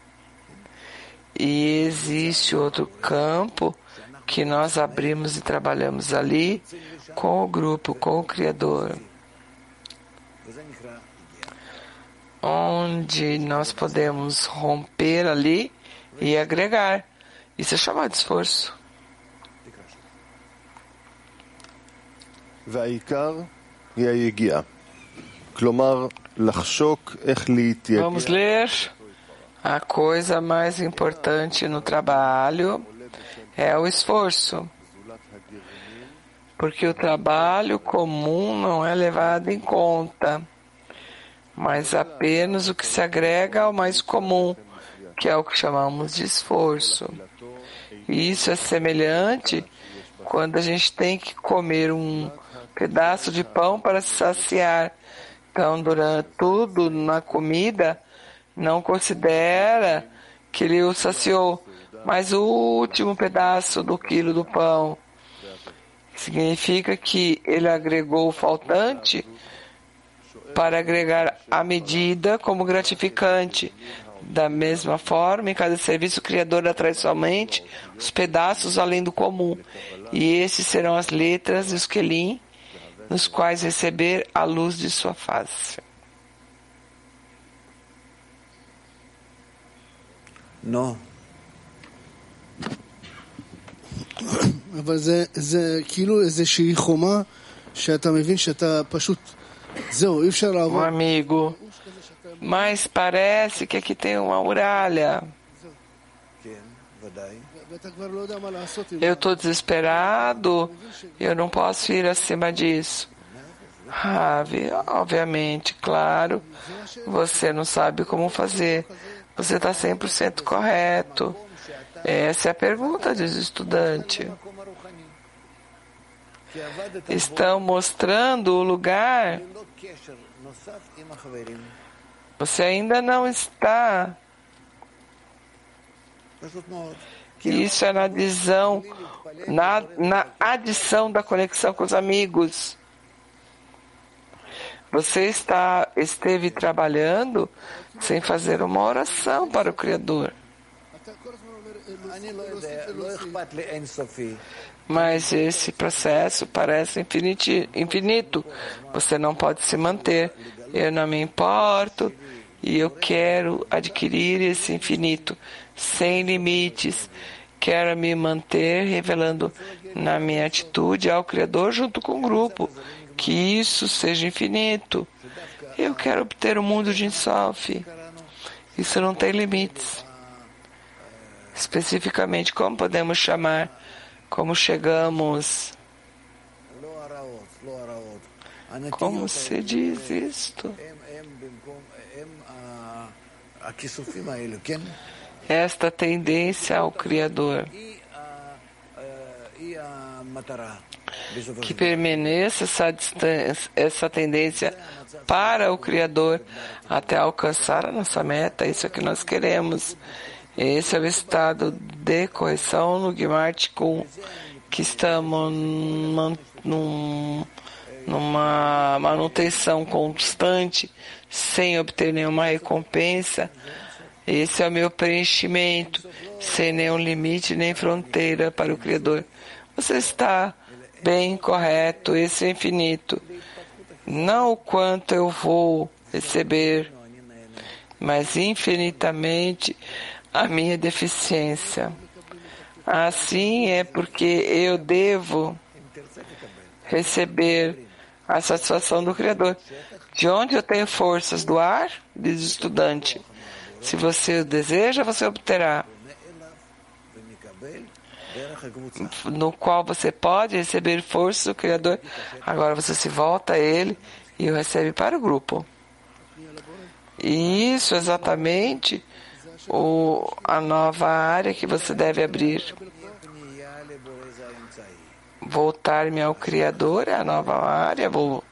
E existe outro campo que nós abrimos e trabalhamos ali com o grupo, com o Criador, onde nós podemos romper ali e agregar. Isso é chamado de esforço. Vamos ler. A coisa mais importante no trabalho é o esforço, porque o trabalho comum não é levado em conta, mas apenas o que se agrega ao mais comum, que é o que chamamos de esforço. E isso é semelhante quando a gente tem que comer um pedaço de pão para se saciar. Então, durante tudo na comida, não considera que ele o saciou, mas o último pedaço do quilo do pão significa que ele agregou o faltante para agregar a medida como gratificante. Da mesma forma, em cada serviço, o Criador atrai somente os pedaços além do comum, e esses serão as letras e os kelim, nos quais receber a luz de sua face. No. אבל זה כאילו איזושהי חומה שאתה מבין שאתה פשוט, זהו, אי אפשר לעבור. Amigo, mas parece que aqui tem uma muralha. Eu estou desesperado, eu não posso ir acima disso. Ravi, obviamente, claro, você não sabe como fazer. Você está 100% correto. Essa é a pergunta do estudante. Estão mostrando o lugar. Você ainda não está. Isso é na adição, na adição da conexão com os amigos. Você esteve trabalhando sem fazer uma oração para o Criador. Mas esse processo parece infinito. Você não pode se manter. Eu não me importo e eu quero adquirir esse infinito, sem limites. Quero me manter revelando na minha atitude ao Criador junto com o grupo. Que isso seja infinito. Eu quero obter o mundo de Ensof. Isso não tem limites. Especificamente, como podemos chamar? Como chegamos? Como se diz isto? Esta tendência ao Criador. Que permaneça essa tendência para o Criador até alcançar a nossa meta. Isso é que nós queremos. Esse é o estado de correção no Gimart Tikkun, que estamos numa manutenção constante, sem obter nenhuma recompensa, esse é o meu preenchimento, sem nenhum limite nem fronteira para o Criador. Você está bem, correto, esse é infinito. Não o quanto eu vou receber, mas infinitamente a minha deficiência. Assim é porque eu devo receber a satisfação do Criador. De onde eu tenho forças? Do ar? Diz o estudante. Se você o deseja, você obterá. No qual você pode receber forças do Criador. Agora você se volta a Ele e o recebe para o grupo. E isso exatamente a nova área que você deve abrir. Voltar-me ao Criador é a nova área.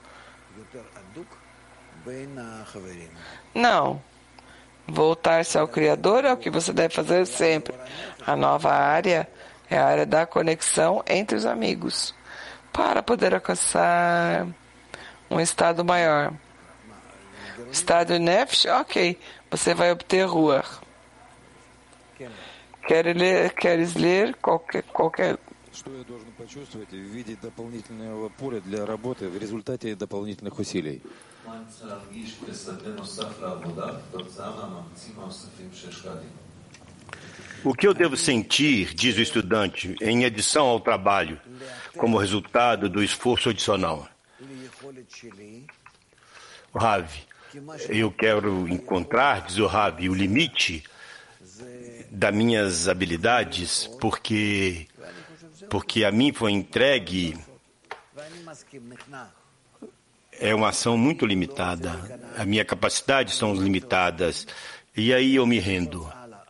Não. Voltar-se ao Criador é o que você deve fazer sempre. A nova área é a área da conexão entre os amigos, para poder alcançar um estado maior. Estado Nefesh, ok. Você vai obter Ruach. Queres ler qualquer... Что я должен почувствовать в виде дополнительного поля для работы в результате дополнительных усилий? O que eu devo sentir, diz o estudante, em adição ao trabalho, como resultado do esforço adicional? Rav, eu quero encontrar, diz o Rav, o limite das minhas habilidades, porque a mim foi entregue é uma ação muito limitada. A minha capacidade são limitadas. E aí eu me rendo.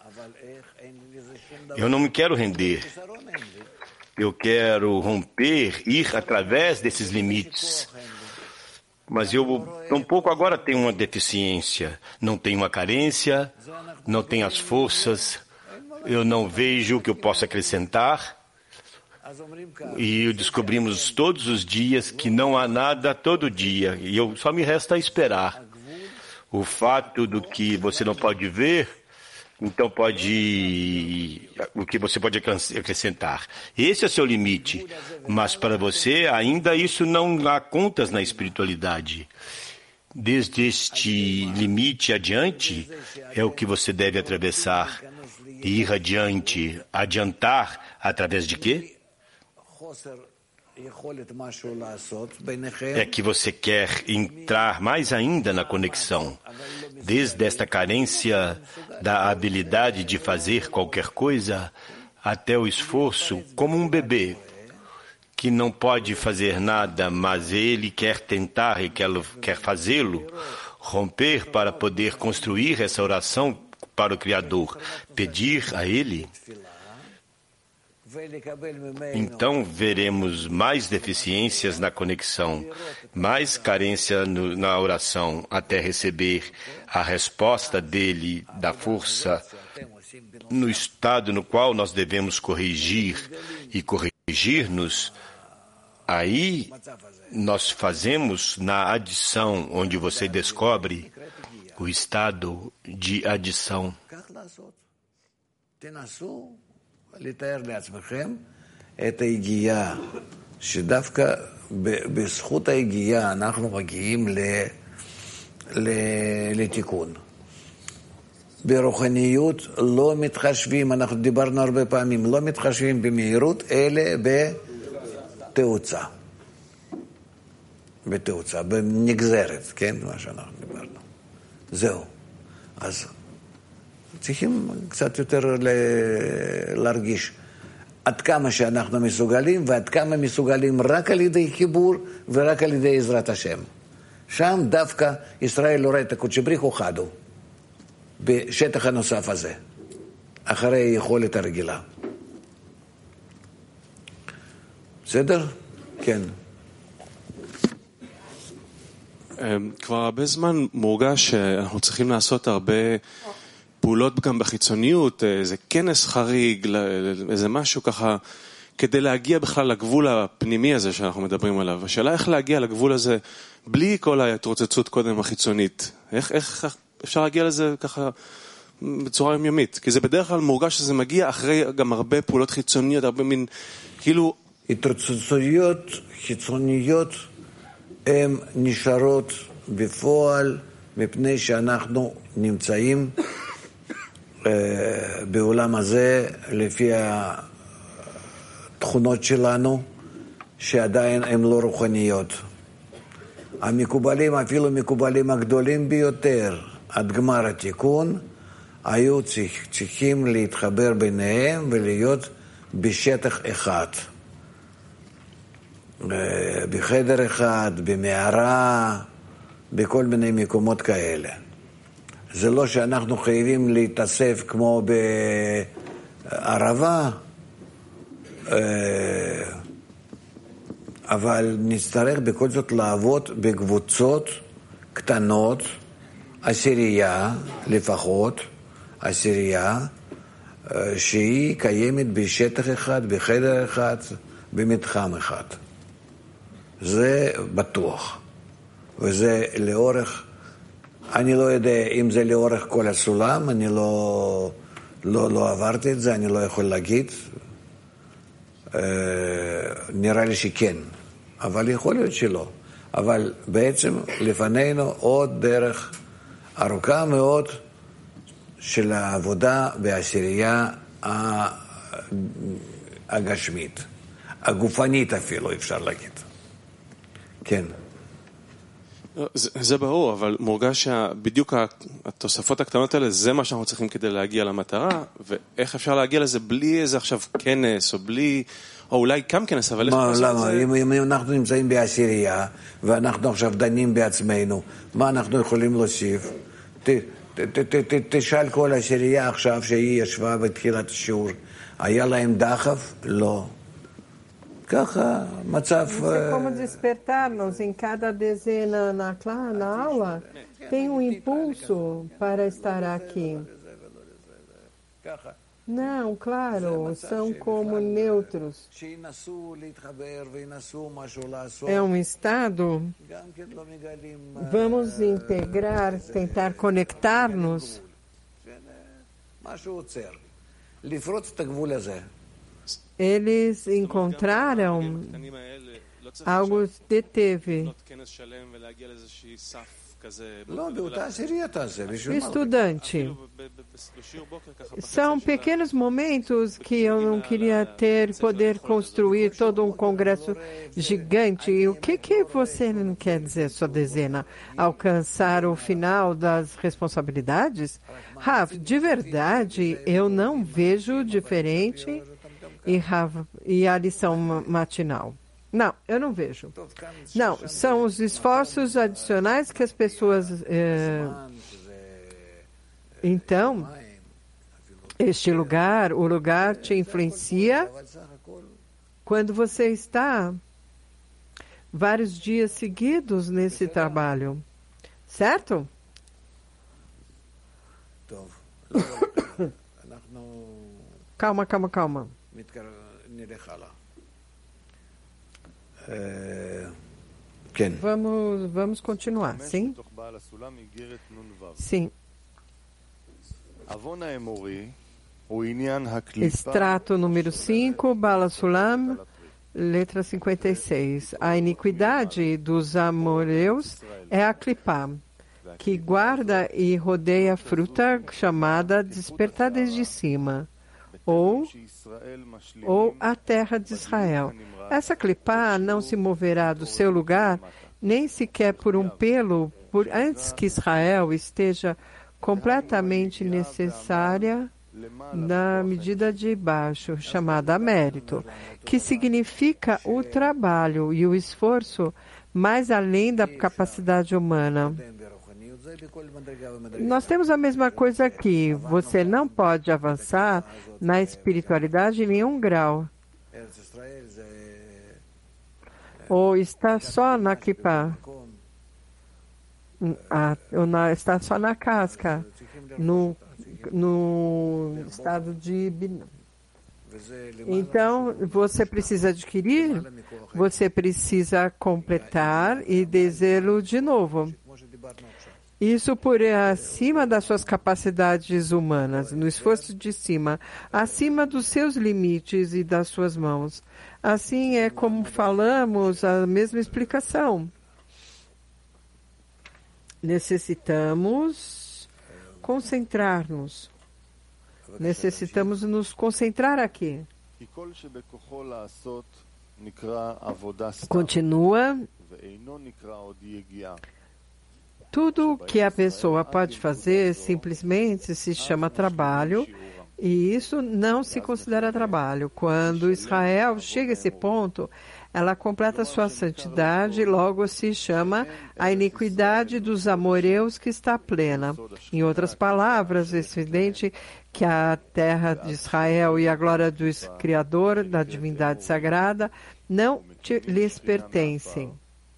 Eu não me quero render. Eu quero romper, ir através desses limites. Mas eu tampouco agora tenho uma deficiência. Não tenho uma carência, não tenho as forças. Eu não vejo o que eu posso acrescentar. E descobrimos todos os dias que não há nada todo dia. E só me resta esperar. O fato do que você não pode ver, então o que você pode acrescentar. Esse é o seu limite. Mas para você, ainda isso não há contas na espiritualidade. Desde este limite adiante, é o que você deve atravessar. E ir adiante, adiantar, através de quê? É que você quer entrar mais ainda na conexão, desde esta carência da habilidade de fazer qualquer coisa até o esforço, como um bebê que não pode fazer nada, mas ele quer tentar e quer fazê-lo, romper para poder construir essa oração para o Criador, pedir a Ele. Então veremos mais deficiências na conexão, mais carência na oração, até receber a resposta dele, da força, no estado no qual nós devemos corrigir e corrigir-nos. Aí nós fazemos na adição, onde você descobre o estado de adição. לתאר לעצמכם את היגיעה, שדווקא בזכות היגיעה אנחנו מגיעים לתיקון. ברוחניות לא מתחשבים, אנחנו דיברנו הרבה פעמים, לא מתחשבים במהירות, אלא בתאוצה. בתאוצה, בנגזרת, כן? מה שאנחנו דיברנו. זהו. אז צריכים קצת יותר להרגיש עד כמה שאנחנו מסוגלים, ועד כמה מסוגלים רק על ידי חיבור ורק על ידי עזרת השם. שם דווקא ישראל לא רואה את הקודש בריך הוא חדו, בשטח הנוסף הזה, אחרי היכולת הרגילה. בסדר? כן. כבר הרבה זמן מורגש שאנחנו צריכים לעשות הרבה פעולות גם בחיצוניות, איזה כנס חריג, איזה משהו ככה כדי להגיע בכלל לגבול הפנימי הזה שאנחנו מדברים עליו. השאלה איך להגיע לגבול הזה בלי כל ההתרוצצות קודם החיצונית. איך אפשר להגיע לזה ככה בצורה יומיומית? כי זה בדרך כלל מורגש שזה מגיע אחרי גם הרבה פעולות חיצוניות, הרבה מין, כאילו... התרוצצויות חיצוניות הן נשארות בפועל מפני שאנחנו נמצאים בעולם הזה לפי התכונות שלנו שעדיין הן לא רוחניות. המקובלים, אפילו מקובלים הגדולים ביותר עד גמר התיקון, היו צריכים להתחבר ביניהם ולהיות בשטח אחד. בחדר אחד, במערה, בכל מיני מקומות כאלה. זה לא שאנחנו חייבים להתאסף כמו בערבה, אבל נצטרך בכל זאת לעבוד בקבוצות קטנות, עשירייה לפחות, עשירייה, שהיא קיימת בשטח אחד, בחדר אחד, במתחם אחד. זה בטוח. וזה לאורך, אני לא יודע אם זה לאורך כל הסולם, אני לא עברתי את זה, אני לא יכול להגיד. נראה לי שכן, אבל יכול להיות שלא. אבל בעצם לפנינו עוד דרך ארוכה מאוד של העבודה בעשירייה הגשמית, הגופנית אפילו אפשר להגיד. כן. זה ברור, אבל מורגש שבדיוק התוספות הקטנות האלה, זה מה שאנחנו צריכים כדי להגיע למטרה, ואיך אפשר להגיע לזה בלי איזה עכשיו כנס, או בלי, או אולי גם כנס, אבל איך לעשות את זה? אם אנחנו נמצאים בעשירייה, ואנחנו עכשיו דנים בעצמנו, מה אנחנו יכולים להוסיף? תשאל כל עשירייה עכשיו שהיא ישבה בתחילת השיעור, היה להם דחף? לא. Kaka, matzav. Não sei como despertar-nos em cada dezena na aula. Tem um impulso para estar aqui. Não, claro, são como neutros. É um estado. Vamos integrar, tentar conectar-nos. Eles encontraram algo deteve. Estudante, são pequenos momentos que eu não queria poder construir todo um congresso gigante. E o que você não quer dizer, sua dezena? Alcançar o final das responsabilidades? Rav, de verdade, eu não vejo diferente e a lição matinal. Não, eu não vejo. Não, são os esforços adicionais que as pessoas... Então, este lugar, o lugar te influencia quando você está vários dias seguidos nesse trabalho. Certo? Calma. Vamos continuar, sim? Sim. Extrato número 5, Bala Sulam, letra 56. A iniquidade dos amoreus é a clipá, que guarda e rodeia a fruta chamada despertar desde cima, ou a terra de Israel. Essa clipá não se moverá do seu lugar, nem sequer por um pelo, antes que Israel esteja completamente necessária na medida de baixo, chamada mérito, que significa o trabalho e o esforço mais além da capacidade humana. Nós temos a mesma coisa aqui. Você não pode avançar na espiritualidade em nenhum grau. Ou está só na kippah, está só na casca, no estado de Então, você precisa adquirir, você precisa completar e dizê-lo de novo. Isso por acima das suas capacidades humanas, no esforço de cima, acima dos seus limites e das suas mãos. Assim é como falamos a mesma explicação. Necessitamos concentrar-nos. Necessitamos nos concentrar aqui. Continua. Tudo que a pessoa pode fazer simplesmente se chama trabalho, e isso não se considera trabalho. Quando Israel chega a esse ponto, ela completa sua santidade e logo se chama a iniquidade dos amoreus que está plena. Em outras palavras, é evidente que a terra de Israel e a glória do Criador, da divindade sagrada, não lhes pertencem.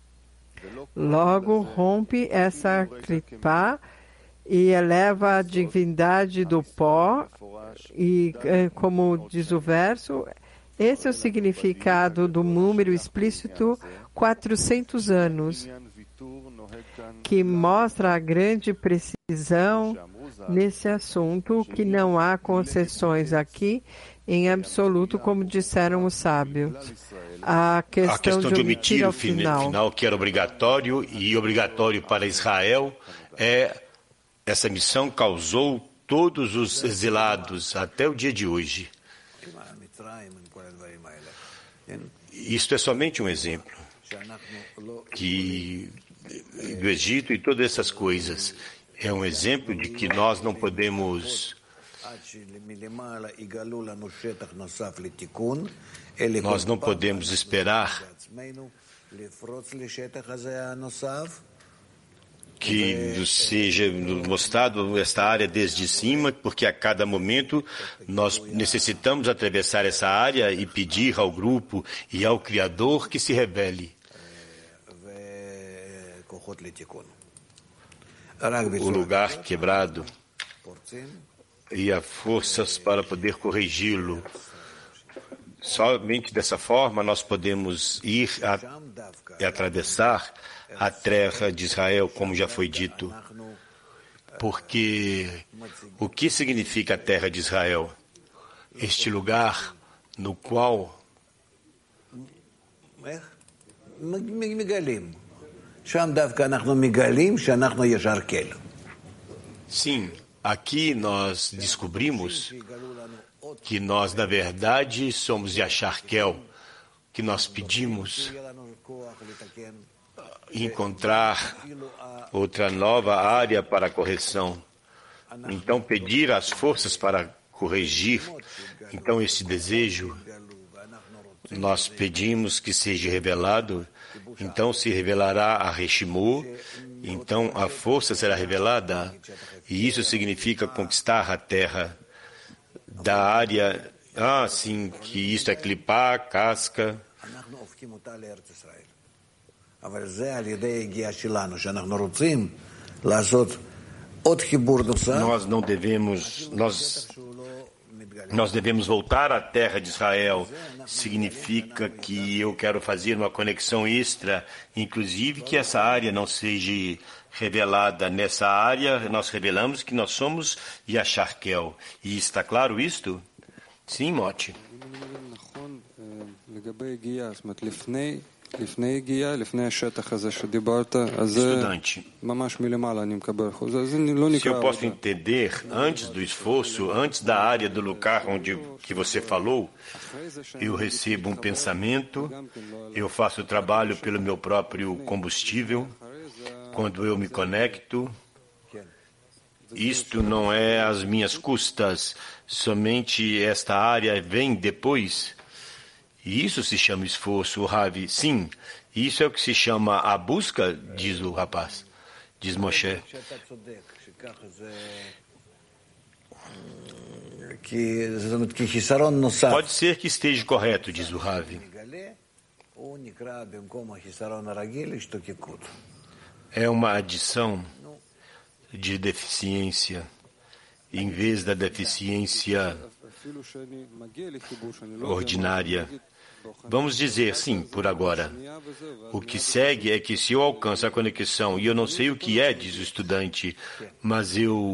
Logo rompe essa clipá e eleva a divindade do pó, e como diz o verso, esse é o significado do número explícito 400 anos, que mostra a grande precisão nesse assunto, que não há concessões aqui em absoluto, como disseram os sábios. A questão de omitir o final, que era obrigatório e obrigatório para Israel, essa missão causou todos os exilados até o dia de hoje. Isto é somente um exemplo que do Egito e todas essas coisas. É um exemplo de que nós não podemos esperar que seja mostrado esta área desde cima, porque a cada momento nós necessitamos atravessar essa área e pedir ao grupo e ao Criador que se revele. O lugar quebrado e as forças para poder corrigi-lo. Somente dessa forma nós podemos ir e atravessar a terra de Israel, como já foi dito. Porque o que significa a terra de Israel? Este lugar no qual sim, aqui nós descobrimos que nós, na verdade, somos Yasharkel, que nós pedimos encontrar outra nova área para correção. Então, pedir as forças para corrigir, então, esse desejo, nós pedimos que seja revelado, então se revelará a Reshimô, então a força será revelada, e isso significa conquistar a terra da área, sim, que isso é clipar, casca. Nós devemos voltar à terra de Israel. Significa que eu quero fazer uma conexão extra, inclusive que essa área não seja revelada. Nessa área, nós revelamos que nós somos Yasharkel. E está claro isto? Sim, Mote. Estudante, se eu posso entender, antes do esforço, antes da área do lugar que você falou, eu recebo um pensamento, eu faço o trabalho pelo meu próprio combustível, quando eu me conecto, isto não é às minhas custas, somente esta área vem depois. E isso se chama esforço, Ravi. Sim, isso é o que se chama a busca, diz o rapaz, diz Moshe. Pode ser que esteja correto, diz o Ravi. É uma adição de deficiência em vez da deficiência ordinária. Vamos dizer sim, por agora. O que segue é que se eu alcanço a conexão, e eu não sei o que é, diz o estudante, mas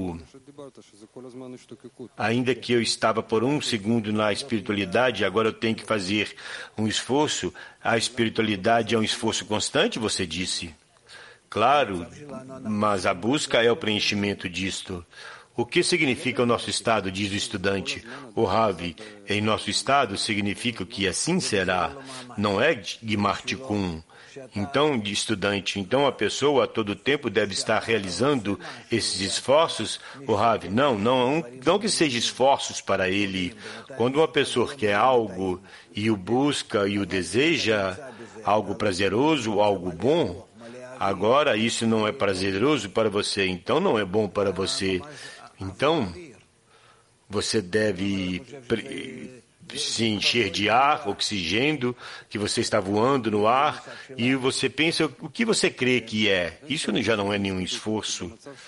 ainda que eu estava por um segundo na espiritualidade, agora eu tenho que fazer um esforço. A espiritualidade é um esforço constante, você disse. Claro, mas a busca é o preenchimento disto. O que significa o nosso estado, diz o estudante. O Ravi, em nosso estado significa que assim será. Não é Gimartikun. Então, de estudante, então a pessoa a todo tempo deve estar realizando esses esforços. O Ravi, não que seja esforços para ele. Quando uma pessoa quer algo e o busca e o deseja, algo prazeroso, algo bom, agora isso não é prazeroso para você, então não é bom para você. Então, você deve se encher de ar, oxigênio, que você está voando no ar, e você pensa o que você crê que é. Isso já não é nenhum esforço.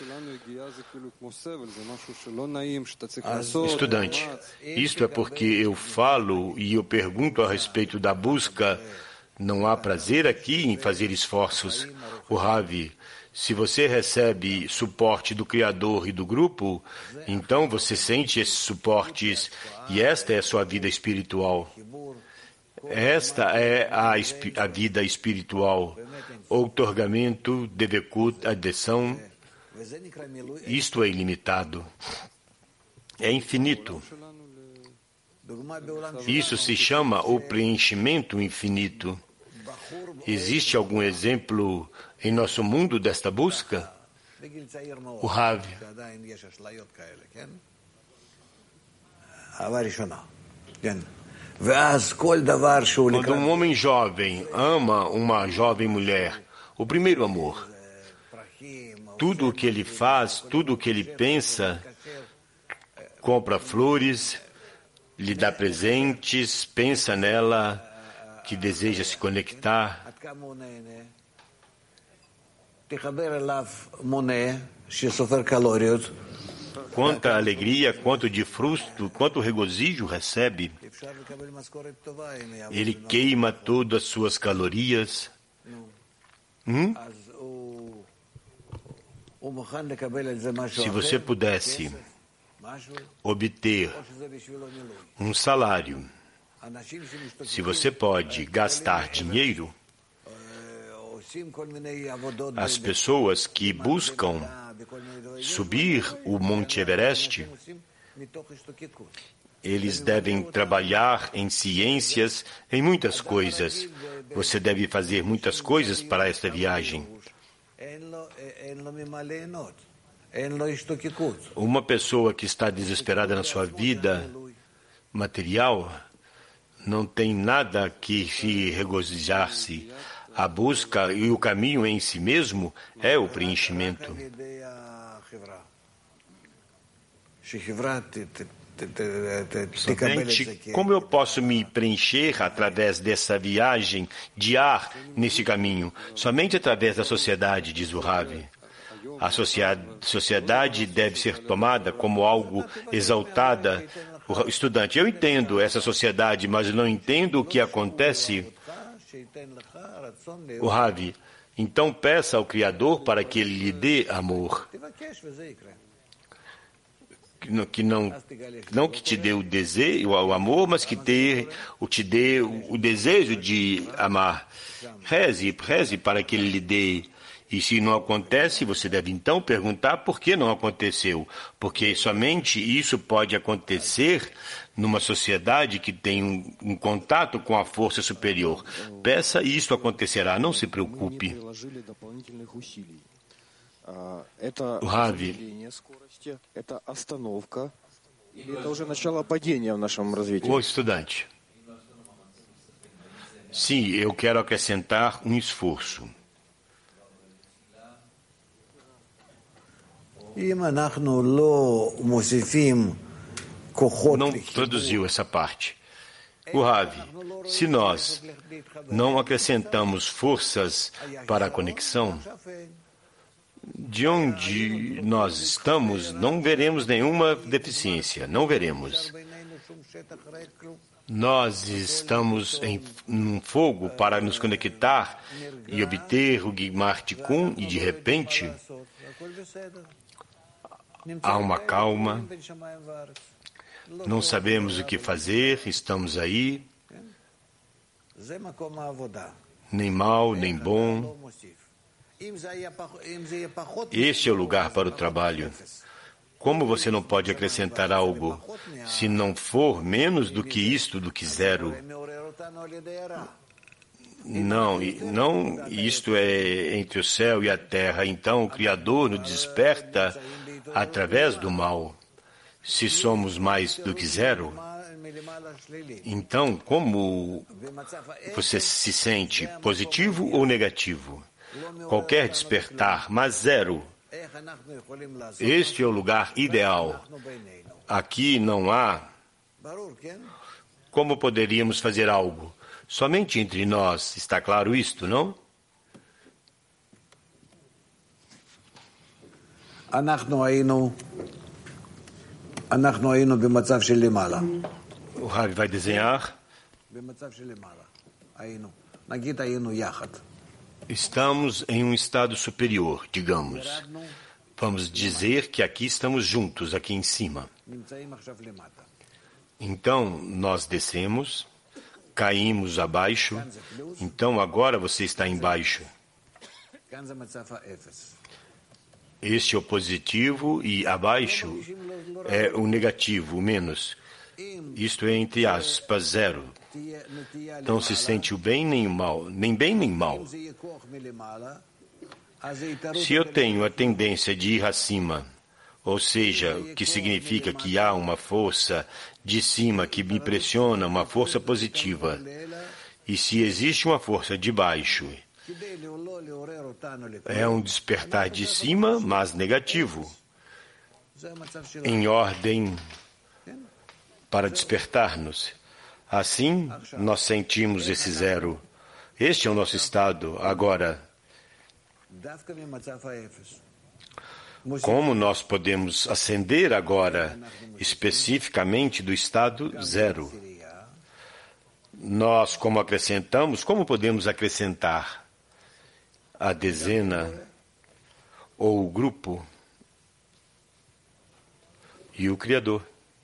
Estudante, isto é porque eu falo e eu pergunto a respeito da busca. Não há prazer aqui em fazer esforços. O Ravi, se você recebe suporte do Criador e do grupo, então você sente esses suportes e esta é a sua vida espiritual. Esta é a vida espiritual. Outorgamento, devekut, adesão, isto é ilimitado. É infinito. Isso se chama o preenchimento infinito. Existe algum exemplo em nosso mundo desta busca? O Rav. Quando um homem jovem ama uma jovem mulher, o primeiro amor, tudo o que ele faz, tudo o que ele pensa, compra flores, lhe dá presentes, pensa nela, que deseja se conectar. Quanta alegria, quanto de frustro, quanto regozijo recebe. Ele queima todas as suas calorias. Se você pudesse obter um salário, se você pode gastar dinheiro, as pessoas que buscam subir o Monte Everest, eles devem trabalhar em ciências, em muitas coisas. Você deve fazer muitas coisas para esta viagem. Uma pessoa que está desesperada na sua vida material não tem nada que se regozijar-se. A busca e o caminho em si mesmo é o preenchimento. Somente como eu posso me preencher através dessa viagem de ar nesse caminho? Somente através da sociedade, diz o Ravi. A sociedade deve ser tomada como algo exaltada. O estudante, eu entendo essa sociedade, mas eu não entendo o que acontece. O Ravi, então peça ao Criador para que Ele lhe dê amor. Não que te dê o desejo, o amor, mas que te dê o desejo de amar. Reze para que Ele lhe dê. E se não acontece, você deve então perguntar por que não aconteceu. Porque somente isso pode acontecer numa sociedade que tem um contato com a força superior. Peça e isso acontecerá, não se preocupe. O Ravi. O estudante. Sim, eu quero acrescentar um esforço. Não traduziu essa parte. O Ravi, se nós não acrescentamos forças para a conexão, De onde nós estamos, não veremos nenhuma deficiência, não veremos. Nós estamos em um fogo para nos conectar e obter o Gimar Tikkun, e de repente há uma calma, não sabemos o que fazer, estamos aí, nem mal, nem bom. Este é o lugar para o trabalho. Como você não pode acrescentar algo se não for menos do que isto, do que zero? Não, isto é entre o céu e a terra. Então o Criador nos desperta através do mal. Se somos mais do que zero, então como você se sente, positivo ou negativo? Qualquer despertar, mas zero. Este é o lugar ideal. Aqui não há. Como poderíamos fazer algo? Somente entre nós. Está claro isto, não? O Ravi vai desenhar. Estamos em um estado superior, digamos. Vamos dizer que aqui estamos juntos, aqui em cima. Então, nós descemos, caímos abaixo. Então, agora você está embaixo. Este é o positivo e abaixo é o negativo, o menos. Isto é, entre aspas, zero. Não se sente o bem nem o mal, nem bem nem mal. Se eu tenho a tendência de ir acima, ou seja, o que significa que há uma força de cima que me pressiona, uma força positiva, e se existe uma força de baixo, é um despertar de cima, mas negativo, em ordem para despertar-nos. Assim, nós sentimos esse zero. Este é o nosso estado. Agora, como nós podemos ascender agora, especificamente do estado zero? Nós, como acrescentamos, como podemos acrescentar a dezena ou o grupo e o Criador?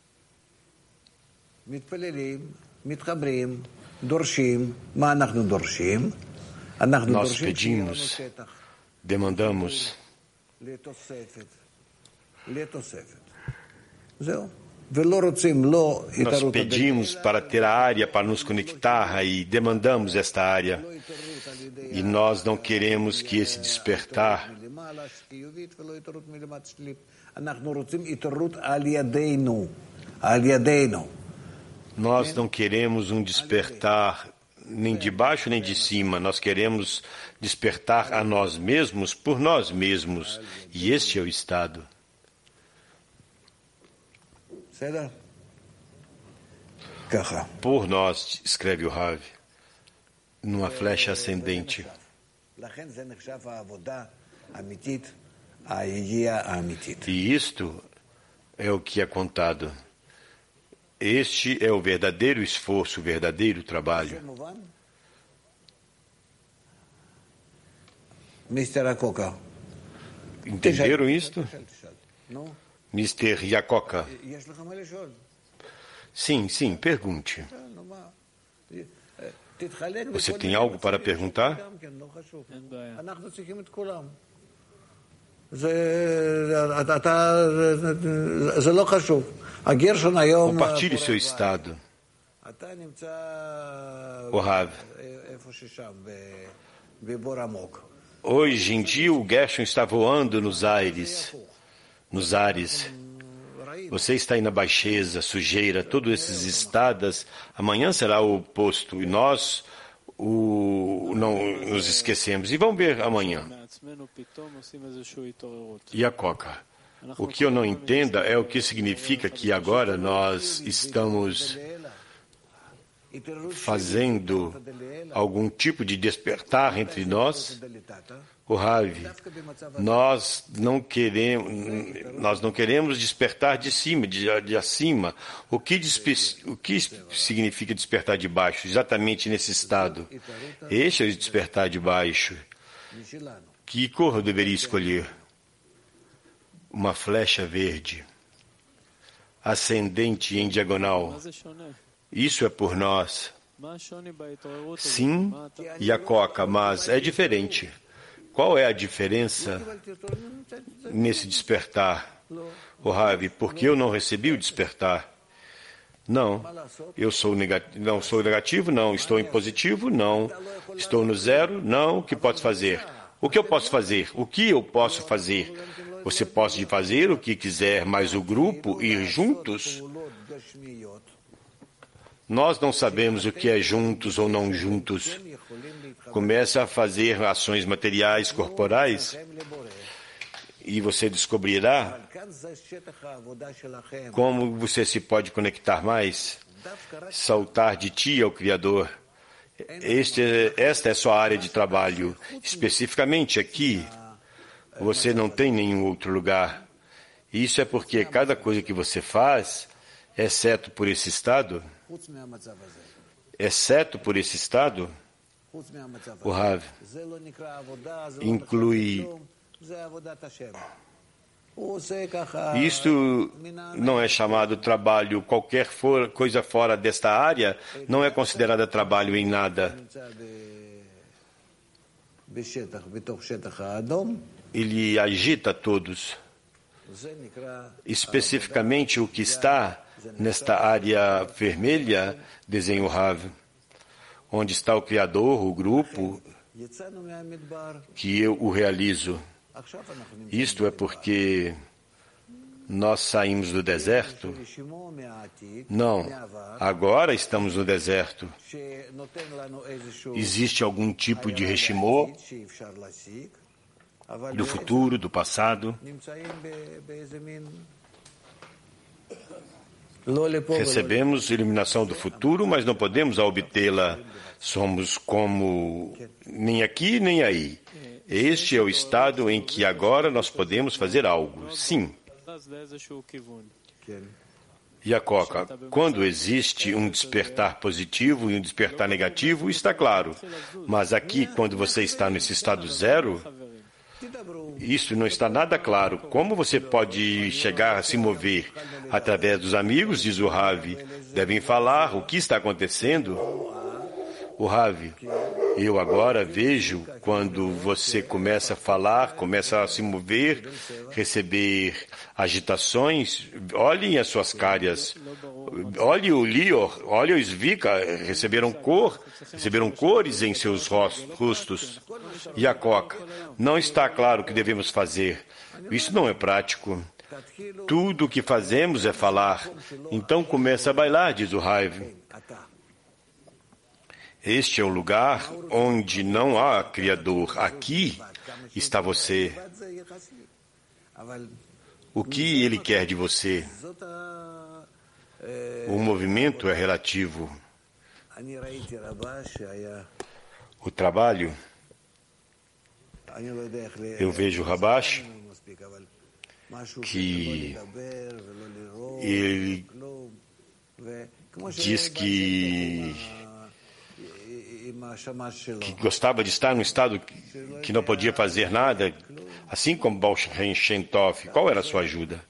Nós pedimos, demandamos. Nós pedimos para ter a área para nos conectar e demandamos esta área. E nós não queremos que esse despertar nós não queremos um despertar nem de baixo nem de cima. Nós queremos despertar a nós mesmos por nós mesmos. E este é o estado. Por nós, escreve o Rav, numa flecha ascendente. E isto é o que é contado. Este é o verdadeiro esforço, o verdadeiro trabalho. Entenderam isto? Mr. Yakoka. Sim, pergunte. Você tem algo para perguntar? Compartilhe seu estado. O Rav. Hoje em dia o Gershon está voando nos ares. Você está aí na baixeza, sujeira, todos esses estados. Amanhã será o oposto. E nós não nos esquecemos. E vamos ver amanhã. E a Coca? O que eu não entendo é o que significa que agora nós estamos fazendo algum tipo de despertar entre nós, o Rav, nós não queremos despertar de cima, de acima. O que significa despertar de baixo? Exatamente nesse estado. Este é o despertar de baixo. Que cor eu deveria escolher? Uma flecha verde, ascendente em diagonal. Isso é por nós. Sim, Yacoca, mas é diferente. Qual é a diferença nesse despertar? O Rav, porque eu não recebi o despertar? Não. Eu sou negativo? Não sou negativo? Não. Estou em positivo? Não. Estou no zero? Não. O que posso fazer? O que eu posso fazer? O que eu posso fazer? Você pode fazer o que quiser, mas o grupo ir juntos? Nós não sabemos o que é juntos ou não juntos. Começa a fazer ações materiais, corporais, e você descobrirá como você se pode conectar mais, saltar de ti ao Criador. Esta é sua área de trabalho. Especificamente aqui, você não tem nenhum outro lugar. Isso é porque cada coisa que você faz, exceto por esse estado, o Rav inclui. Isto não é chamado trabalho. Qualquer coisa fora desta área não é considerada trabalho em nada. Ele agita todos. Especificamente o que está nesta área vermelha, desenho Rav, onde está o Criador, o grupo, que eu o realizo. Isto é porque nós saímos do deserto? Não, agora estamos no deserto. Existe algum tipo de reshimô do futuro, do passado? Recebemos iluminação do futuro, mas não podemos obtê-la. Somos como nem aqui nem aí. Este é o estado em que agora nós podemos fazer algo. Sim. Yacoca, quando existe um despertar positivo e um despertar negativo, está claro. Mas aqui, quando você está nesse estado zero, isso não está nada claro. Como você pode chegar a se mover? Através dos amigos, diz o Rav. Devem falar o que está acontecendo. O Rav, eu agora vejo quando você começa a falar, começa a se mover, receber agitações. Olhem as suas caras. Olhe o Lior, olhe o Svika, receberam cores em seus rostos. E a Coca, não está claro o que devemos fazer. Isso não é prático. Tudo o que fazemos é falar. Então começa a bailar, diz o Rav. Este é o lugar onde não há Criador. Aqui está você. O que ele quer de você? O movimento é relativo. O trabalho, eu vejo o Rabash, que ele diz que gostava de estar num estado que não podia fazer nada, assim como Baal Shem Tov. Qual era a sua ajuda?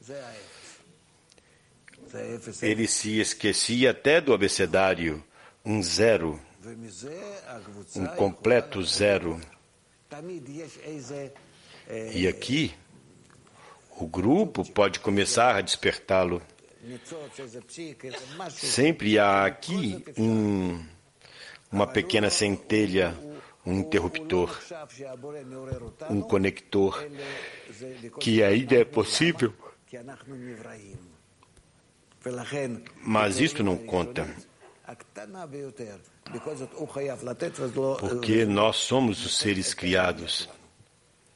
Ele se esquecia até do abecedário, um zero, um completo zero. E aqui, o grupo pode começar a despertá-lo. Sempre há aqui uma pequena centelha, um interruptor, um conector, que ainda é possível, mas isto não conta, porque nós somos os seres criados.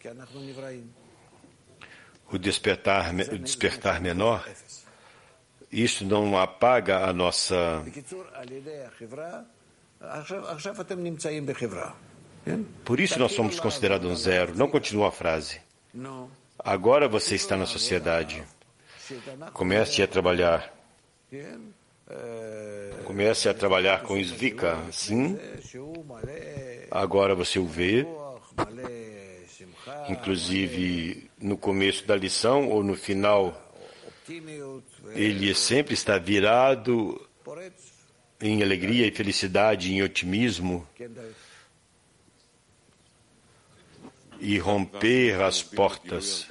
O despertar menor, Isso não apaga a nossa... Por isso nós somos considerados um zero. Não continua a frase. Agora você está na sociedade. Comece a trabalhar. Comece a trabalhar com Svika. Sim. Agora você o vê. Inclusive no começo da lição ou no final. Ele sempre está virado em alegria e felicidade, em otimismo. E romper as portas.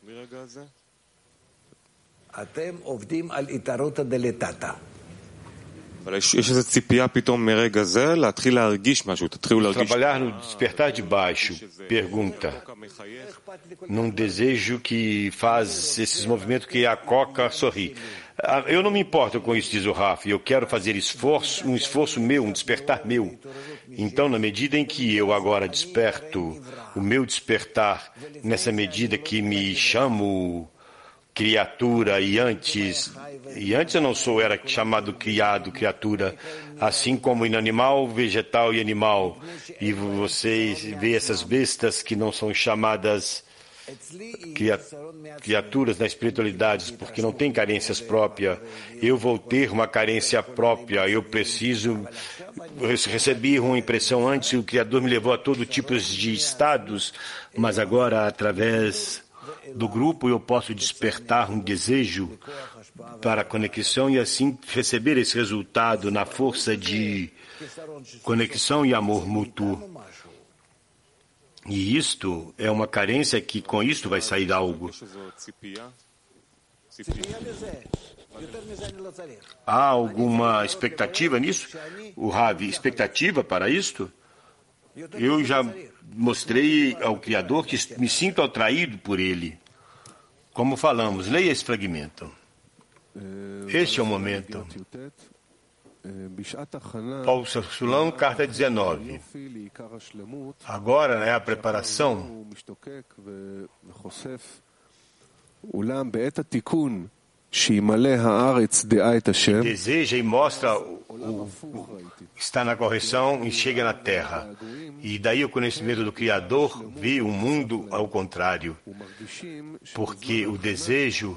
Trabalhar no despertar de baixo, pergunta, num desejo que faz esses movimentos que a Coca sorri. Eu não me importo com isso, diz o Raf, eu quero fazer um esforço meu, um despertar meu. Então, na medida em que eu agora desperto o meu despertar, nessa medida que me chamo criatura e antes eu era chamado criatura, assim como em animal, vegetal e animal. E vocês veem essas bestas que não são chamadas criaturas na espiritualidade, porque não tem carências próprias. Eu vou ter uma carência própria, eu recebi uma impressão antes, o Criador me levou a todo tipo de estados, mas agora, através do grupo, eu posso despertar um desejo para a conexão e assim receber esse resultado na força de conexão e amor mútuo. E isto é uma carência que com isto vai sair algo. Há alguma expectativa nisso? O Ravi, expectativa para isto? Eu já mostrei ao Criador que me sinto atraído por Ele. Como falamos, leia esse fragmento. Este é o momento. Paulo Sulão, carta 19. Agora é a preparação. Deseja e mostra, está na correção e chega na terra. E daí o conhecimento do Criador vê o mundo ao contrário. Porque o desejo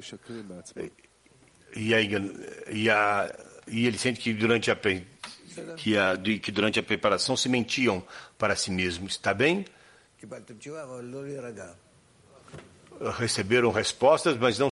e ele sente que durante a preparação se mentiam para si mesmos. Está bem? Receberam respostas, mas não